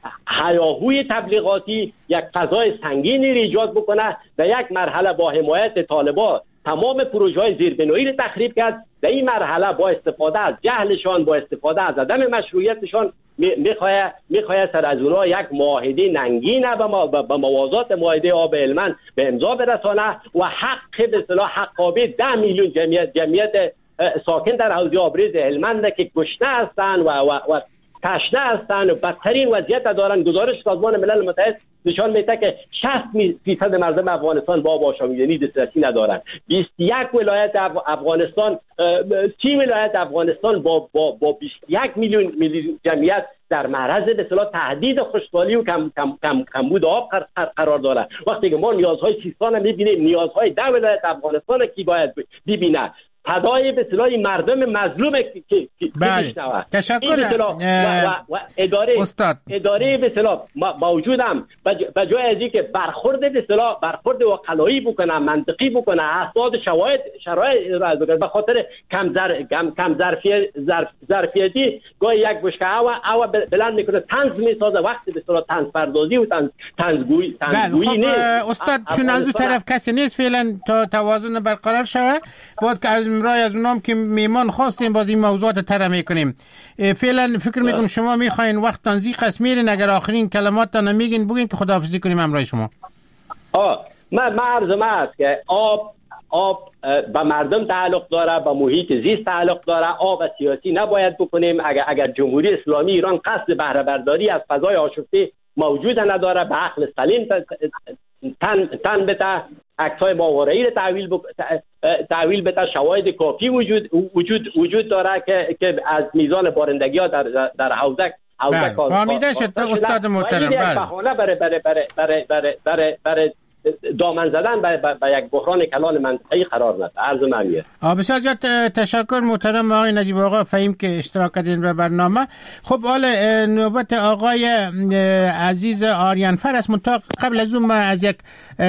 هیاهوی تبلیغاتی یک فضای سنگینی ایجاد بکنه؟ در یک مرحله با حمایت طالبان تمام پروژه های زیربنایی رو تخریب کرد. در این مرحله با استفاده از جهلشان، با استفاده از عدم مشروعیتشان میخواه میخواه سر از اونها یک معاهده ننگینه به موازات معاهده آب هلمند به امضا برسانه و حق به اصطلاح حقابه ده میلیون جمعیت جمعیت ساکن در حوزه آبریز هلمند که گشنه هستند و و, و تشنه هستند و بدترین وضعیت دارند. گزارش سازمان ملل متحد نشان میده که شصت فیصد مردم افغانستان با آب آشامیدنی دسترسی ندارند. بیست و یک ولایت افغانستان سی ولایت افغانستان با با با بیست و یک میلیون میلیون جمعیت در معرض به اصطلاح تهدید خشکسالی و کم کم کم کمبود آب قرار دارند. وقتی که ما نیازهای سیستان رو میبینیم، نیازهای ده ولایت افغانستان کی باید ببینه؟ فدای به اصطلاح مردم مظلوم که بله. تشکر و, و, و اداره استاد. اداره به اصطلاح موجودم به جای از اینکه برخورد به اصطلاح برخورد وکلایی بکنه، منطقی بکنه، اسناد شواهد شرایط را بکنه، به خاطر کم زر کم کم ظرفیت ظرف ظرفیتی گاهی یک بشکه هوا او بلند میکنه، طنز میسازه. وقتی به اصطلاح طنز پردازی و طنز طنزگویی طنزگویی نیست. استاد چون از اون طرف کسی نیست فعلا تا توازن برقرار شوه، باید که از امرای از اونام که میمان خواستیم باز این موضوعات تر میکنیم. فعلا فکر میکنم شما میخواین وقت تنظیق است میرین، اگر آخرین کلمات تا نمیگین بگین که خداحافظی کنیم امرای شما. آه من عرضم است که آب آب به مردم تعلق داره، به محیط زیست تعلق داره. آب سیاسی نباید بکنیم. اگر اگر جمهوری اسلامی ایران قصد بهره برداری از فضای آشفته موجود نداره، به عقل سلیم تن تن بده، عکس‌های ماهواره‌ای رو تحویل بک... تحویل بده، شواهد کافی وجود وجود وجود داره که که از میزان بارندگی‌ها در در حوزه حوزه کار فهمیده شد استاد محترم. بله بهانه برای برای برای برای برای برای دامن زدن به یک بحران کلان منطقه‌ای قرار نداد. عرض معنیه. بسیار زیاد تشکر محترم آقای نجیب آقا فهیم که اشتراک کردین به برنامه. خب حالا نوبت آقای عزیز آریانفر است. منتها قبل از اون ما از یک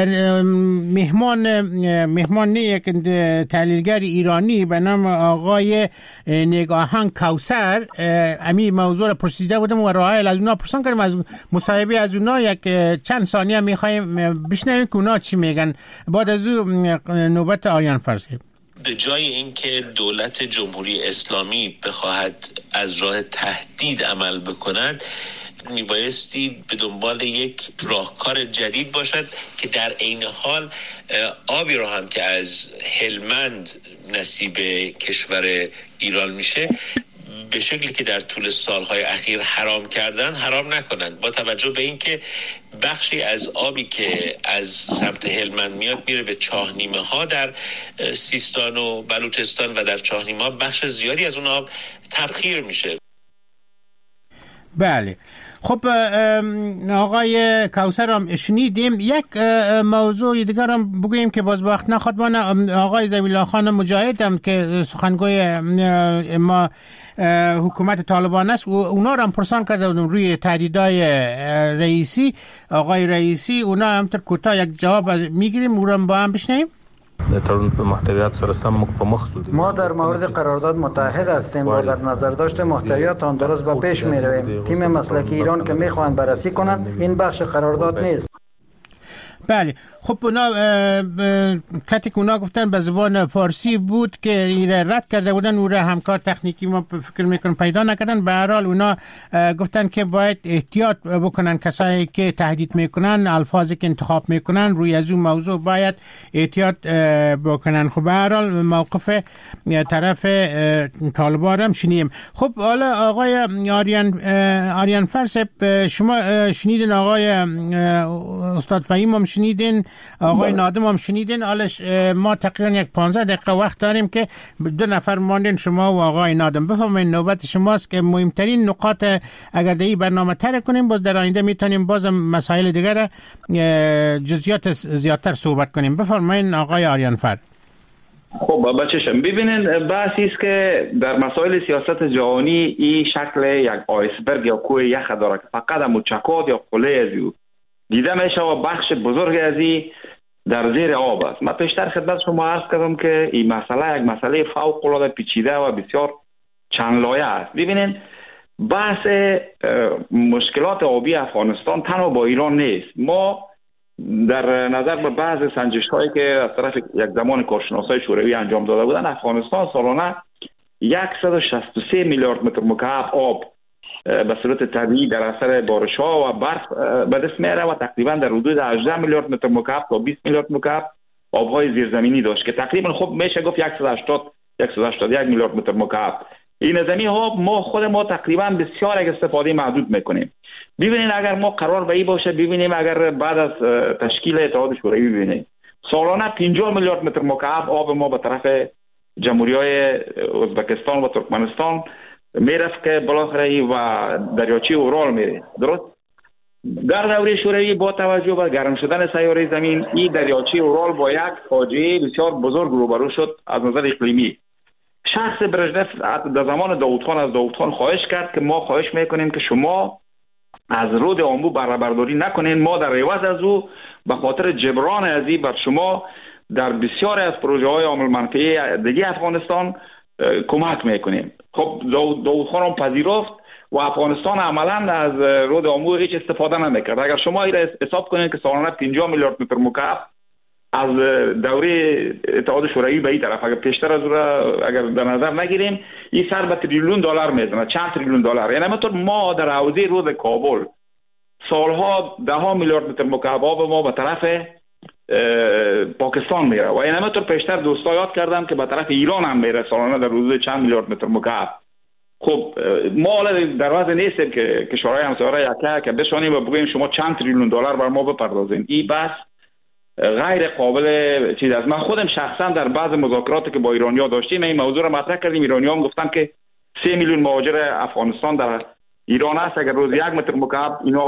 مهمان مهمان یک تحلیلگر ایرانی به نام آقای نگاهان کوثر امی موضوع را پرسیده بودم و راه از اونا پرسان کردم، از مصاحبه از اونا یک چند ثانیه می‌خوایم بشنویم که اونا چی میگن. بعد از نوبت آریان فرزی. به جای اینکه دولت جمهوری اسلامی بخواهد از راه تهدید عمل بکند، میبایستی به دنبال یک راهکار جدید باشد که در عین حال آبی رو هم که از هلمند نصیب کشور ایران میشه به شکلی که در طول سالهای اخیر حرام کردن حرام نکنند، با توجه به اینکه بخشی از آبی که از سمت هلمند میاد میره به چاهنیمه ها در سیستان و بلوچستان و در چاهنیمه ها بخش زیادی از اون آب تبخیر میشه. بله. خب آقای کوثر هم شنیدیم. یک موضوع دیگر هم بگوییم که باز وقت نخواد. من آقای ضوی‌الله خان مجاهد هم که سخنگوی ما حکومت طالبان است و اونا رو هم پرسان کرده بودم روی تهدیدهای رئیسی آقای رئیسی. اونا هم تر کوتاه یک جواب میگیریم، او رو هم با هم بشنیم. ما در مورد قرارداد متحد هستیم و در نظر داشته محتویات آن درست به پیش می رویم. تیم مسلکی ایران که میخواهند بررسی کنند این بخش قرارداد نیست. بله. خب اونا کتی که اونا گفتن به زبان فارسی بود که ایره رد کرده بودن، او را همکار تکنیکی ما فکر میکنم پیدا نکردن. به هر حال اونا گفتن که باید احتیاط بکنن کسایی که تهدید میکنن، الفاظی که انتخاب میکنن روی از اون موضوع باید احتیاط بکنن. خب به هر حال موقف طرف طالبان هم شنیدیم. خب حالا آقای آریان آریان فرس، شما شنیدین، آقای استاد فهیم هم شنیدین، آقای نادم هم شنیدین. حالا ما تقریبا یک پانزده دقیقه وقت داریم که دو نفر ماندین، شما و آقای نادم. بفرمایید، نوبت شماست که مهمترین نقاط اگر در این برنامه تر کنیم، باز در آینده میتونیم باز مسائل دیگر جزئیات زیادتر صحبت کنیم. بفرمایید آقای آریان فر. خب بچه‌شم ببینین، بحثی است که در مسائل سیاست جهانی این شکل یک آیسبرگ یا کوه یخ داره که فقط هم چکاد یا قله از او دیده میشه و بخش بزرگ از این در زیر آب است. من پیشتر خدمت شما عرض کردم که این مسئله یک مسئله فوق العاده پیچیده و بسیار چند لایه است. ببینین، بحث مشکلات آبی افغانستان تنها با ایران نیست. ما در نظر به بعض سنجش هایی که از طرف یک زمان کارشناسای شوروی انجام داده بودن، افغانستان سالانه صد و شصت و سه میلیارد متر مکعب آب به صورت طبیعی در اثر بارش‌ها و برف به دست میاره و تقریبا در حدود هجده میلیارد متر مکعب تا بیست میلیارد مکعب آبهای زیرزمینی داشت که تقریبا خب میشه گفت صد و هشتاد صد و هشتاد و یک میلیارد متر مکعب. این زمین ها ما خود ما تقریبا بسیار یک استفاده محدود میکنیم. ببینید اگر ما قرار به این باشه، ببینیم اگر بعد از تشکیل اتحاد شوروی ببینیم سالانه پنجاه میلیارد متر مکعب آب ما به طرف جمهوری‌های ازبکستان و ترکمنستان میرفت که بالاخره و دریاچه اورال میره. درست در دوره شوروی با توجه به گرم شدن سیاره زمین، این دریاچه اورال با یک فاجعه بسیار بزرگ روبرو شد از نظر اقلیمی. شخص برژنف در زمان داوود خان از داوود خان خواهش کرد که ما خواهش میکنیم که شما از رود آمو بهره برداری نکنین، ما در عوض از او به خاطر جبران ازی بر شما در بسیار از پروژه های عامل منفعه دیگه افغانستان کمک میکنیم. خب داوود خان هم پذیرفت و افغانستان عملا از رود آمو هیچ استفاده نمیکرد. اگر شما این را حساب کنید که سالانه پنجاه میلیارد متر مکعب از دوره اتحاد شوروی به این طرف اگر پیشتر از را اگر در نظر نگیریم، این سر به تریلیون دلار میزنه، چند تریلیون دلار. یعنی همینطور ما در حوزه رود کابل سالها ده ها میلیارد متر مکعب آب ما به طرف پاکستان میره و این همینطور پیشتر دوستا یاد کردم که به طرف ایران هم میره سالانه در حدود چند میلیارد متر مکعب. خب ما در وضع نیستیم که کشورهای همسایه یکه که بشانیم و بگوییم شما چند تریلیون دلار بر ما بپردازین. این بس غیر قابل چیز است. من خودم شخصا در بعض مذاکراتی که با ایرانی‌ها داشتیم این موضوع را مطرح کردیم. ایرانی‌ها هم گفتن که سه میلیون مهاجر افغانستان در ایران است، اگر روز یک متر مکعب اینا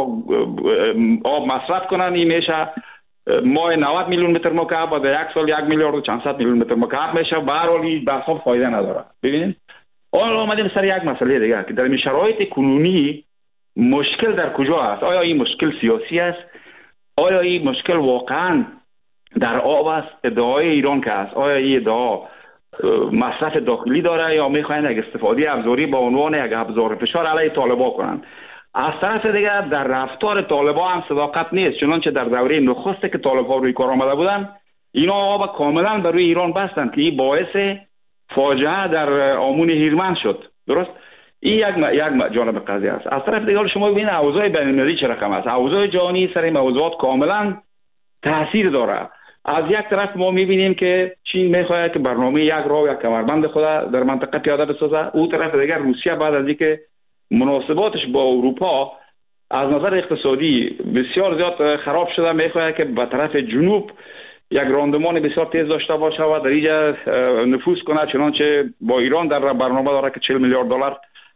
آب مصرف کنن این میشه ماه نود میلیون متر مکعب و در یک سال یک میلیارد و چند صد میلیون متر مکعب میشه. به هر حال این بحث فایده نداره. ببینید حالا اومدیم سر یک مسئله دیگه که در این شرایط کنونی مشکل در کجا است. آیا این مشکل سیاسی است؟ آیا این مشکل واقعا در آب است؟ ادعای ایران که است، آیا این ادعا مصرف داخلی داره یا میخواین یک استفاده ابزاری با عنوان یک ابزار فشار علیه طالبان کنن؟ از طرف دیگر در رفتار طالبان هم صداقت نیست، چنانچه در دوره نخست که طالبان روی کار آمده بودن اینا آب کاملا بر روی ایران بستند که این باعث فاجعه در آمون هیرمند شد. درست؟ این یک یک جانب قضیه است. از طرف دیگر شما ببینید اوضاع بین‌المللی چه رقم است. اوضاع جهانی سر این موضوعات کاملا تاثیر داره. از یک طرف ما میبینیم که چین میخواهد که برنامه یک راه و یک کمربند خود در منطقه پیاده بسازه. او طرف دیگر روسیه بعد از اینکه مناسباتش با اروپا از نظر اقتصادی بسیار زیاد خراب شده میخواهد که به طرف جنوب یک راندمان بسیار تیز داشته باشه و در اینجا نفوذ کنه، چنانچه با ایران در برنامه داره که چهل میلیارد دلار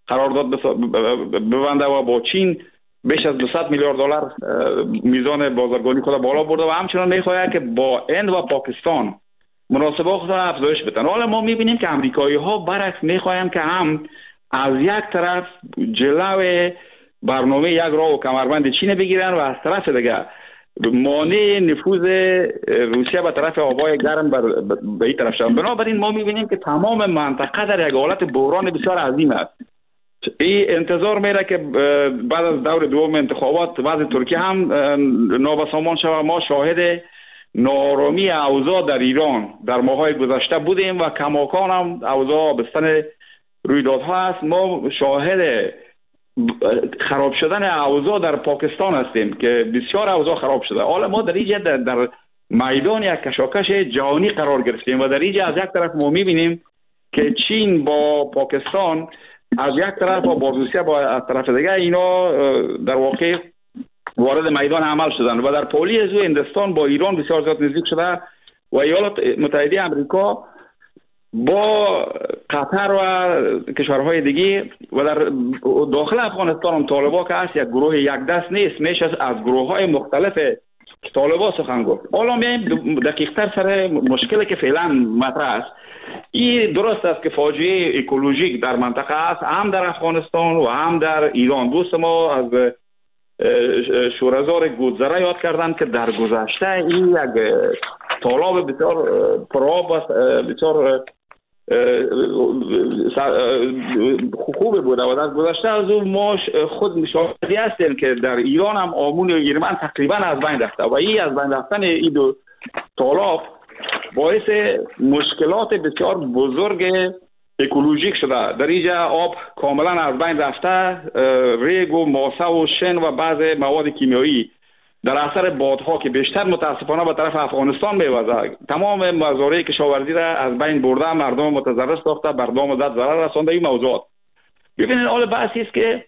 قرارداد ببنده و با چین بیش از دویست میلیارد دلار میزان بازرگانی خود بالا برده و همچنان میخواهد که با هند و پاکستان مناسبات خود افزایش بدن. حالا ما میبینیم که امریکایی ها برعکس میخواهند که هم از یک طرف جلو برنامه یک راه و کمربند چین بگیرن و از طرف دیگه مانع نفوذ روسیه به طرف آبای گرم به این طرف شدن. بنابراین ما میبینیم که تمام منطقه در یک حالت بحران بسیار عظیم است. این انتظار میره که بعد از دور دوم انتخابات وضع ترکیه هم نابسامان شود. ما شاهد نارامی اوضاع در ایران در ماهای گذشته بودیم و کماکان هم اوضاع بستن رویدادها است. ما شاهد خراب شدن اوضاع در پاکستان هستیم که بسیار اوضاع خراب شده. حالا ما در اینجا در, در میدان یک کشاکش جهانی قرار گرفتیم و در اینجا از یک طرف ما میبینیم که چین با پاکستان از یک طرف و با روسیه با از طرف دیگه اینا در واقع وارد میدان عمل شدن و در پولی از هندوستان با ایران بسیار زیاد نزدیک شده و ایالات متحده آمریکا با قطر و کشورهای دیگه و در داخل افغانستان هم طالبا که هست یک گروه یک دست نیست، میشه از گروه های مختلف طالبا سخن گفت. حالا میایم دقیق‌تر سر مشکلی که فعلا مطرح است. این درست است که فاجعه اکولوژیک در منطقه است، هم در افغانستان و هم در ایران. دوست ما از شورزار گودزره یاد کردن که در گذشته این یک تالاب بسیار پرآب است، بسیار خوبه بوده و در گذشته از اون ما خود شاهدی هستیم که در ایران هم آمون و ایرمن تقریبا از بین رفته و این از بین رفتن این دو تالاب باعث مشکلات بسیار بزرگ اکولوژیک شده. در اینجا آب کاملا از بین رفته، ریگ و ماسه و شن و بعض مواد کیمیایی در اثر بادها که بیشتر متاسفانه به طرف افغانستان میوزه تمام مزارع کشاورزی را از بین برده، مردم متضرر ساخته، مردم زد ضرر رسانده. این موضوعات ببینید حال بحثی است که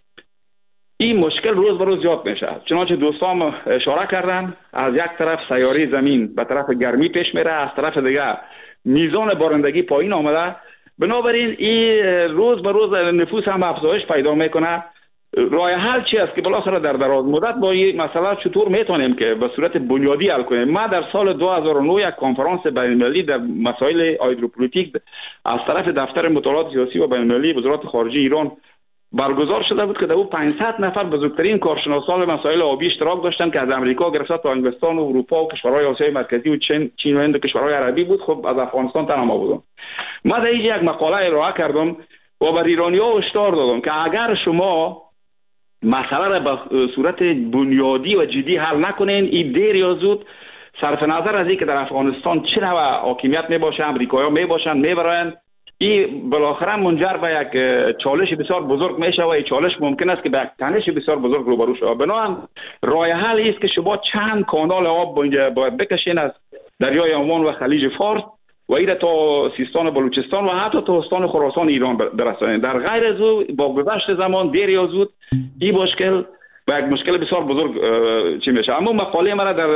این مشکل روز به روز زیاد میشه. چنانچه دوستان اشاره کردن از یک طرف سیاره زمین به طرف گرمی پیش میره، از طرف دیگه میزان بارندگی پایین آمده. بنابراین این روز به روز نفوس هم افزایش پیدا میکنه. راه حل چی است که بالاخره در دراز مدت با این مسئله چطور میتونیم که به صورت بنیادی حل کنیم؟ ما در سال دو هزار و نه یک کنفرانس بین‌المللی در مسائل هیدروپولیتیک از طرف دفتر مطالعات سیاسی و بین‌المللی وزارت خارجه ایران برگزار شده بود که در او پانصد نفر بزرگترین کارشناسان مسائل آبی اشتراک داشتن که از امریکا گرفته تا انگلستان و اروپا و کشورهای آسیای مرکزی و چین چین و هند و کشورهای عربی بود. خب از افغانستان تنها بودم. ما در اینجا یک مقاله ارائه کردم و بر ایرانی‌ها هشدار دادم که اگر شما مسئله را به صورت بنیادی و جدی حل نکنین، این دیر یا زود صرف نظر از اینکه در افغانستان چه نوع حاکمیت میباشه، امریکایی‌ها میباشن میبرن، این بالاخره منجر به یک چالش بسیار بزرگ میشه و این چالش ممکن است که به یک تنش بسیار بزرگ روبرو شود. بنابراین راه حل است که شما چند کانال آب باید بکشین از دریای عمان و خلیج فارس و ایره تا سیستان بلوچستان و حتی تا استان خراسان ایران برسانید. در غیر از او با گذشت زمان دیر یا زود این مشکل و یک مشکل بسیار بزرگ چی میشه. اما مقاله مرا در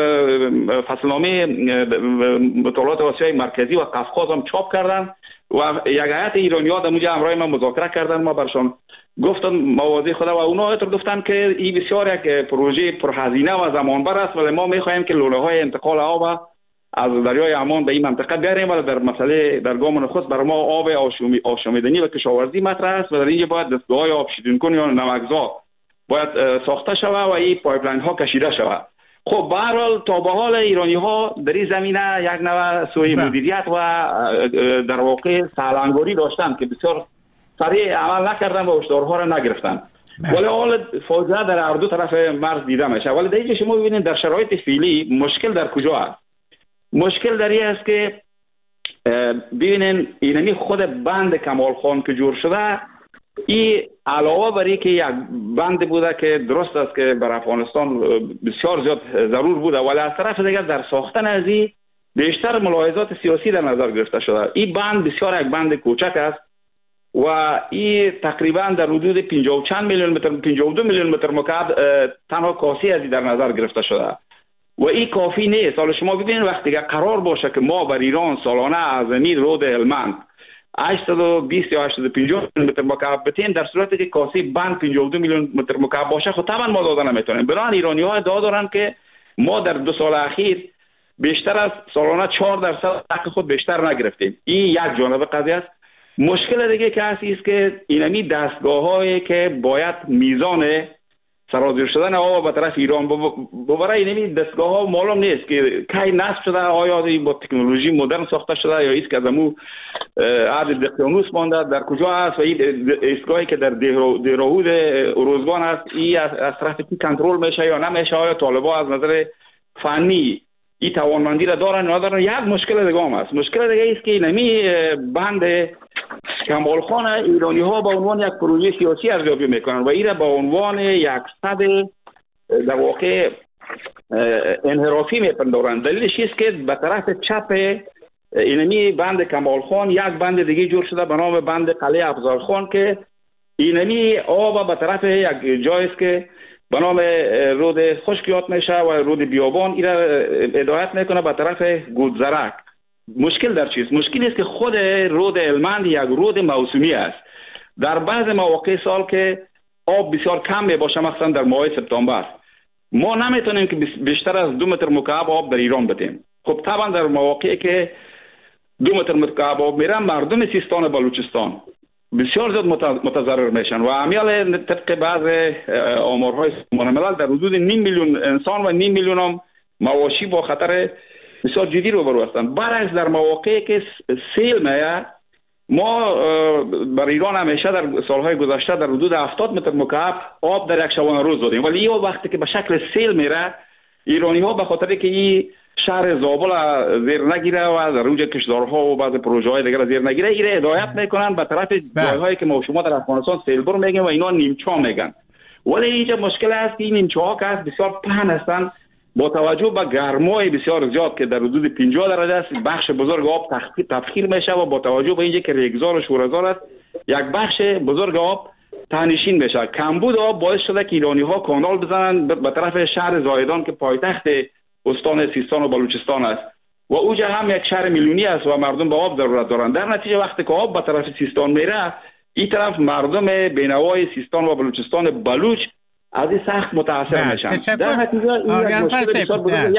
فصلنامه مطالعات آسیای مرکزی و قفقاز هم چاپ کردن و یک هیئت ایرانی‌ها در اونجا همراه ما مذاکره کردن. ما برشان گفتم مواضع خود و اونا اعتراف گفتن که این بسیار یک پروژه پرهزینه و زمانبر است ولی ما می‌خوایم که لوله‌های انتقال آب از دریای عمان به این منطقه بیاریم و در مسئله در گام نخست برای ما آب آشامیدنی و کشاورزی مطرح است و در اینجا باید دستگاه‌های آب شیرین‌کن یا نمکزا باید ساخته شود و این پایپلاین‌ها کشیده شود. خب به هر حال تا به حال ایرانی‌ها در این زمینه یک نوع سوء مدیریت و در واقع سهل‌انگاری داشتن که بسیار سریع عمل نکردن و هشدارها را نگرفتن. ولی حال فاجعه در هر دو طرف مرز دیده میشه. ولی در اینجا شما ببینید در شرایط فعلی مشکل در کجا است؟ مشکل در این است که ببینین اینمی خود بند کمال خان که جور شده، این علاوه بر اینکه یک بند بوده که درست است که بر افغانستان بسیار زیاد ضرور بوده ولی از طرف دیگر در ساختن از این بیشتر ملاحظات سیاسی در نظر گرفته شده. این بند بسیار یک بند کوچک است و این تقریبا در حدود پنجاه و چند میلیون متر پنجاه و دو میلیون متر مکعب تنها کاسی از این در نظر گرفته شده و این کافی نیست. حالا شما ببینید وقتی که قرار باشه که ما بر ایران سالانه از این رود هلمند هشتصد و بیست یا هشتصد و پنجاه متر مکعب بتیم، در صورتی که کاسه بند پنجاه و دو میلیون متر مکعب باشه خب طبعا ما داده نمیتونیم. برای ایرانی‌ها ادعا دارن که ما در دو سال اخیر بیشتر از سالانه چهار درصد حق خود بیشتر نگرفتیم. این یک جانب قضیه است. مشکل دیگه که هست است که اینمی دستگاه‌هایی که باید میزان سرازیر شدن آب به طرف ایران ببره، اینمی دستگاه‌ها معلوم نیست که کی نصب شده، آیا با تکنولوژی مدرن ساخته شده یا ایست که از امو عرض دقیانوس مانده، در کجا است و این ایستگاهی که در دیراهود اروزگان است این از طرف کی کنترل میشه یا نمیشه، آیا طالبا از نظر فنی این توانمندی را دارن یا ندارن. یک مشکل دیگه هم است. مشکل دیگه است که اینمی بند کمال خان ایرانی ها با عنوان یک پروژه سیاسی ارزیابی میکنن و این را با عنوان یک صد در واقع انحرافی میپندارن. دلیلش است که به طرف چپ اینمی بند کمال خان یک بند دیگه جور شده به نام بند قلعه افضل خان که اینمی آب به طرف یک جایی است که به نام رود خشکیات میشه و رود بیابان این را هدایت میکنه به طرف گودزرک. مشکل در چیست؟ مشکل است که خود رود هلمند یک رود موسمی است. در بعض مواقع سال که آب بسیار کم می باشه، مثلا در ماه سپتامبر، ما نمیتونیم که بیشتر از دو متر مکعب آب در ایران بدیم. خب طبعا در مواقعی که دو متر مکعب آب میره، مردم سیستان و بلوچستان بسیار زیاد متضرر میشن و امیال طبق بعض آمارهای سازمان ملل در حدود نیم میلیون انسان و نیم میلیون هم مواشی با خطر بسیار جدی روبرو هستند. برعکس در مواقعی که سیل میاد، ما بر ایران همیشه در سالهای گذشته در حدود هفتاد متر مکعب آب در یک شبانه روز دادیم، ولی این وقتی که به شکل سیل میره، ایرانی ها به خاطر که این شهر زابل زیر نگیره و در اونجا کشدارها و بعض پروژه های دیگر زیر نگیره، این هدایت میکنن به طرف جایهایی که ما شما در افغانستان سیلبر میگن و اینا نیمچا میگن. ولی اینجا مشکل است که این نیمچه ها که هست بسیار پهن هستند، با توجه به گرمای بسیار زیاد که در حدود پنجاه درجه است، بخش بزرگ آب تبخیر میشه و با توجه به اینجا که ریگزار و شورزار است، یک بخش بزرگ آب تنشین میشه. کمبود آب باعث شده که ایرانی ها کانال بزنن به طرف شهر زایدان که پایتخت استان سیستان و بلوچستان است و اونجا هم یک شهر میلیونی است و مردم به آب ضرورت دارن. در نتیجه وقتی که آب به طرف سیستان میره، این طرف مردم بینوای سیستان و بلوچستان بلوچ از این سخت متاثر میشن. در نتیجه این مشکل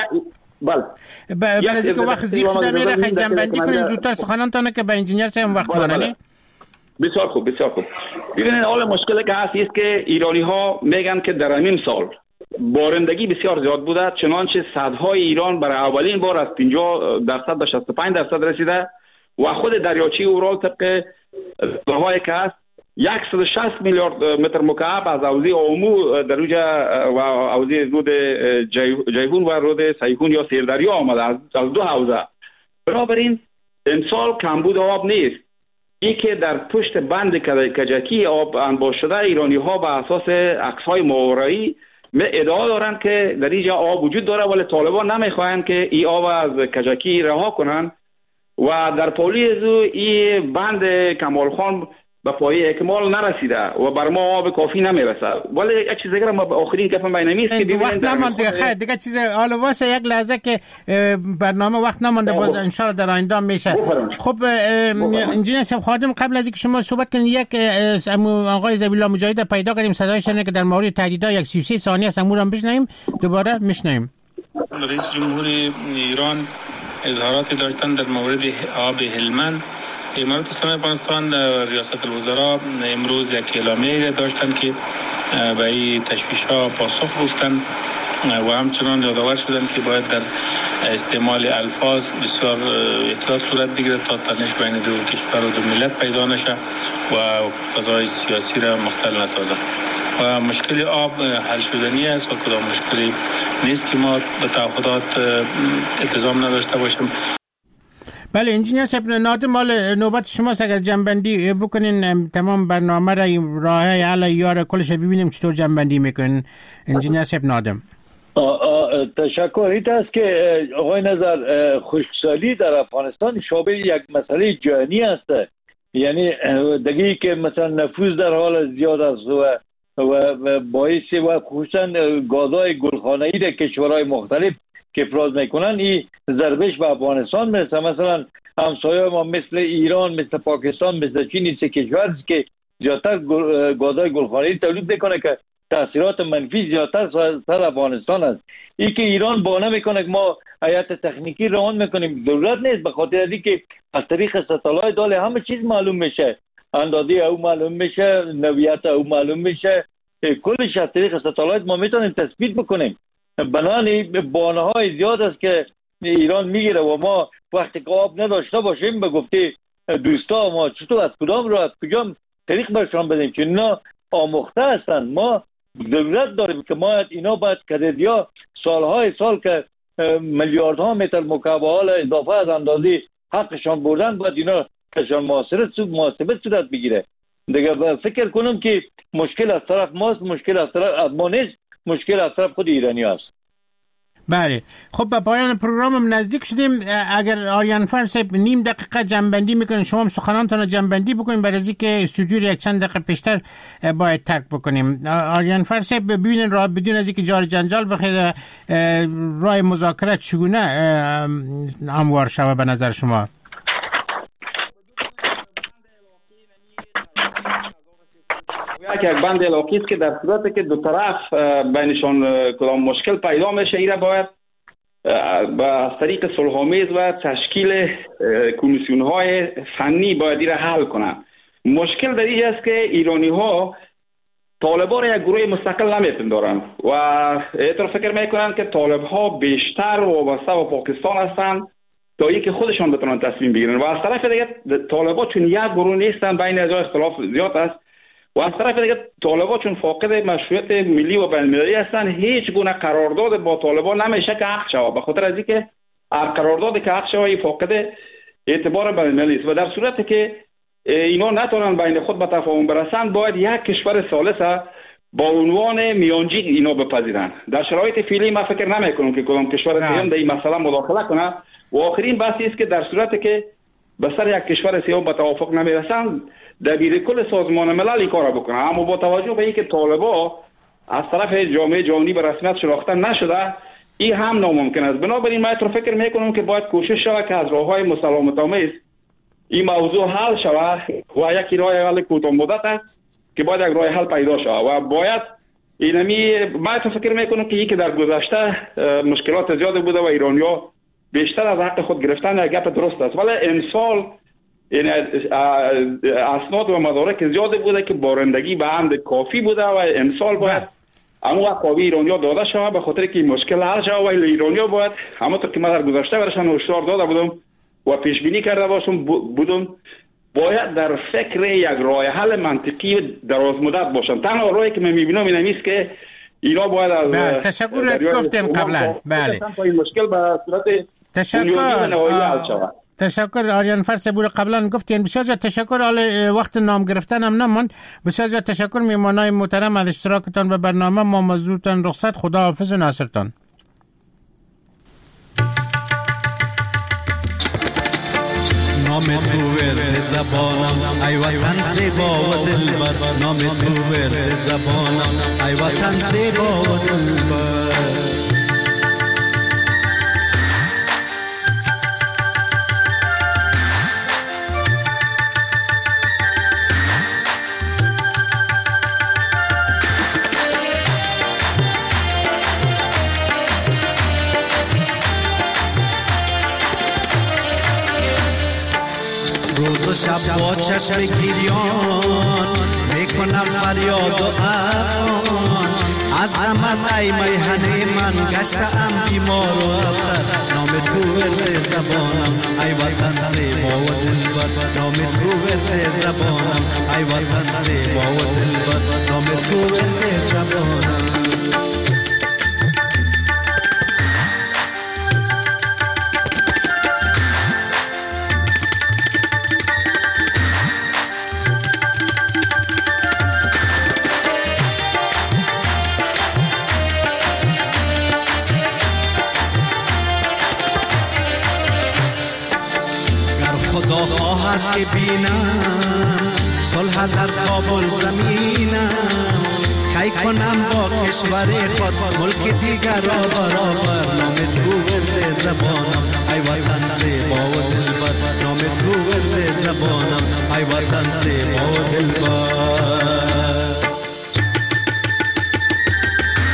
بله برای اینکه وقت زیاد شده میره، خیلی جنبندی کنیم زودتر سخنانتونه که به انجینیر سیم وقت مانه. بسیار خوب بسیار خوب. ببینید حال مشکل که هست است که ایرانی ها میگن که در همین سال بارندگی بسیار زیاد بوده، چنانچه سدهای ایران برای اولین بار از پنجاه درصد به شصت و پنج درصد رسیده و خود دریاچه اورال طبق داهای که هست صد و شصت میلیارد متر مکعب از حوزه آمو در اونجا و حوزه رود جیهون و رود سیهون یا سیردریا آمده از دو حوزه. بنابراین امسال کمبود آب نیست. این که در پشت بند کجکی آب انباشته شده، ایرانی ها به اساس عکس های ماورایی ادعا دارند که در اینجا آب وجود داره، ولی طالبان نمیخواهند که این آب از کجکی رها کنند و در پولی ازو این بند کمال خان به پایه اکمال نرسیده و بر ما آب کافی نمیرسه. ولی یک چیز دیگه ما آخرین گفتم بینمی است که ببینید وقت نمانده. خیر دیگه چیز حالا واسه یک لحظه که برنامه وقت نمانده، باز ان شاء الله در آینده میشه. خب انجینیر صاحب خادم، قبل از اینکه شما صحبت کنید یک آقای ذبیح الله مجاهد پیدا کردیم صدایش اینه که در مورد تهدیدها یک سی و سه ثانیه است، امور هم بشنویم دوباره میشنویم. رئیس جمهوری ایران اظهاراتی داشتن در مورد آب هلمند. امارات اسلامی افغانستان ریاست الوزراء امروز یک اعلامیه داشتن که به این تشویش‌ها پاسخ گفتن و همچنان یادآور شدن که باید در استعمال الفاظ بسیار احتیاط صورت بگیرد تا تنش بین دو کشور و دو ملت پیدا نشه و فضای سیاسی را مختل نسازد. و مشکل آب حل شدنی است و کدام مشکلی نیست که ما به تعهدات التزام نداشته باشیم. بله انجینیر صاحب نادم، مال نوبت شماست اگر جنبندی بکنین تمام برنامه را راه حل یار کلش ببینیم چطور جنبندی میکنین. انجینیر صاحب نادم. تشکر. این است که آقای نظر خشکسالی در افغانستان شابه یک مسئله جهانی است، یعنی دیگه که مثلا نفوذ در حال زیاد است و و باعث و خصوصا گازهای گلخانه‌ای در کشورهای مختلف که افراز میکنن این ضربش به افغانستان میرسه. مثلا همسایه ما مثل ایران، مثل پاکستان، مثل چین، سه کشور است که زیادتر گازهای گلخانه‌ای تولید میکنه که تاثیرات منفی زیادتر سر افغانستان است. این که ایران بانه میکنه که ما هیئت تکنیکی روان میکنیم، ضرورت نیست، به خاطر از اینکه از طریق ستالایت داله همه چیز معلوم میشه، اندازه او معلوم میشه، نوعیت او معلوم میشه، کلش از طریق ستالایت ما میتونیم تثبیت بکنیم. بنابراین بانه های زیاد است که ایران میگیره و ما وقتی که آب نداشته باشیم به گفته دوستا ما چطور از کدام رو از کجام طریق برشان بدیم که اینا آموخته هستند. ما ضرورت داریم که ما اینا باید کردیا سالهای سال که میلیاردها متر مکعب اضافه از اندازه حقشان بردن باید اینا کشان محاسبه صورت بگیره. دیگه فکر کنم که مشکل از طرف ماست، مشکل از طرف ما نیست، مشکل از طرف خود ایرانی است. بله، خب به پایان پروگرامم نزدیک شدیم. اگر آریان فر صاحب نیم دقیقه جنبندی میکنین، شما هم سخنانتون جنبندی بکنین برای اینکه استودیو رو یک چند دقیقه پیشتر باید ترک بکنیم. آریان فر صاحب ببینین راه بدون از اینکه جار جنجال بخواد راه مذاکره چگونه هموار شود به نظر شما؟ یک بند علاقی است که در صورتی که دو طرف بینشان کدام مشکل پیدا میشه ایره باید با از طریق صلح‌آمیز و تشکیل کمیسیون های فنی باید ایره حل کنند. مشکل در این است که ایرانی ها طالبان را یک گروه مستقل نمیپندارند و اینطور فکر میکنند که طالب ها بیشتر وابسته به پاکستان هستند تا اینکه خودشان بتونن تصمیم بگیرن و از طرف دیگه طالبان چون یک گروه نیستن، بین از اختلاف زیاد است و از طرف دیگه طالبان چون فاقد مشروعیت ملی و بین‌المللی هستن هیچ گونه قرارداد با طالبان نمیشه که حق شود، به خاطر از اینکه هر قراردادی که حق شود فاقد اعتبار بین‌المللی است و در صورتی که اینا نتونن بین خود به تفاهم برسند باید یک کشور ثالث با عنوان میانجی اینا بپذیرن. در شرایط فعلی ما فکر نمی‌کنم که کدام کشور سوم در این مسئله مداخله کنه و آخرین بحثی است که در صورتی که به سر یک کشور سوم به توافق نمیرسند دبیر کل سازمان ملل کار بکنه، اما با توجه به اینکه طالبان از طرف جامعه جهانی به رسمیت شناخته نشده این هم ناممکن است. بنابراین من تو فکر میکنم که باید کوشش شود که از راههای مسالمت آمیز این موضوع حل شود و یکی راه حل کوتاه مدت است که باید یک راه حل پیدا شود و باید اینمی من تو فکر میکنم که یکی در گذشته مشکلات زیاد بوده و ایرانی‌ها بیشتر از حق خود گرفتن یک گپ درست است، ولی امسال این اسناد و مدارک زیاد بوده که بارندگی به حد کافی بوده و امسال باید اما قوی ایرانی‌ها داده شود به خاطر که مشکل حل شود و ایرانی‌ها باید همونطور که من در گذشته برشان هشدار داده بودم و پیش بینی کرده باشم بودم باید در فکر یک راه حل منطقی دراز مدت باشن. تنها راهی که من می‌بینم این است که اینا باید از بله تشکر گفتم قبلا. بله این مشکل به صورت تشکر تشکر آریان فر صاحب قبلا گفتین. بسیار زیاد تشکر. حال وقت نام گرفتن هم نماند. بسیار زیاد تشکر میهمانای محترم از اشتراکتان به برنامه. ما مزورتان رخصت. خدا حافظ و ناصرتان. نام تو ورد زبانم ای وطن زیبا و دلبر، نام تو ورد زبانم ای وطن زیبا و دلبر. روز و شب با چشم گریان میکنم فریاد و افغان، از غمت ای میهنه من گشتم بیمار و ابتر. نام تو ورد زبانم ای وطن زیبا و دلبر، نام تو ورد زبانم ای وطن زیبا و دلبر، نام تو ورد زبانم. خدا خواهد که بینم صلح در کابل زمینم، کی کنم با کشور خود ملک دیگر را برابر. نام تو ورد زبانم ای وطن زیبا و دلبر، گوگرد زبانم ای وطن زیبا و دلبر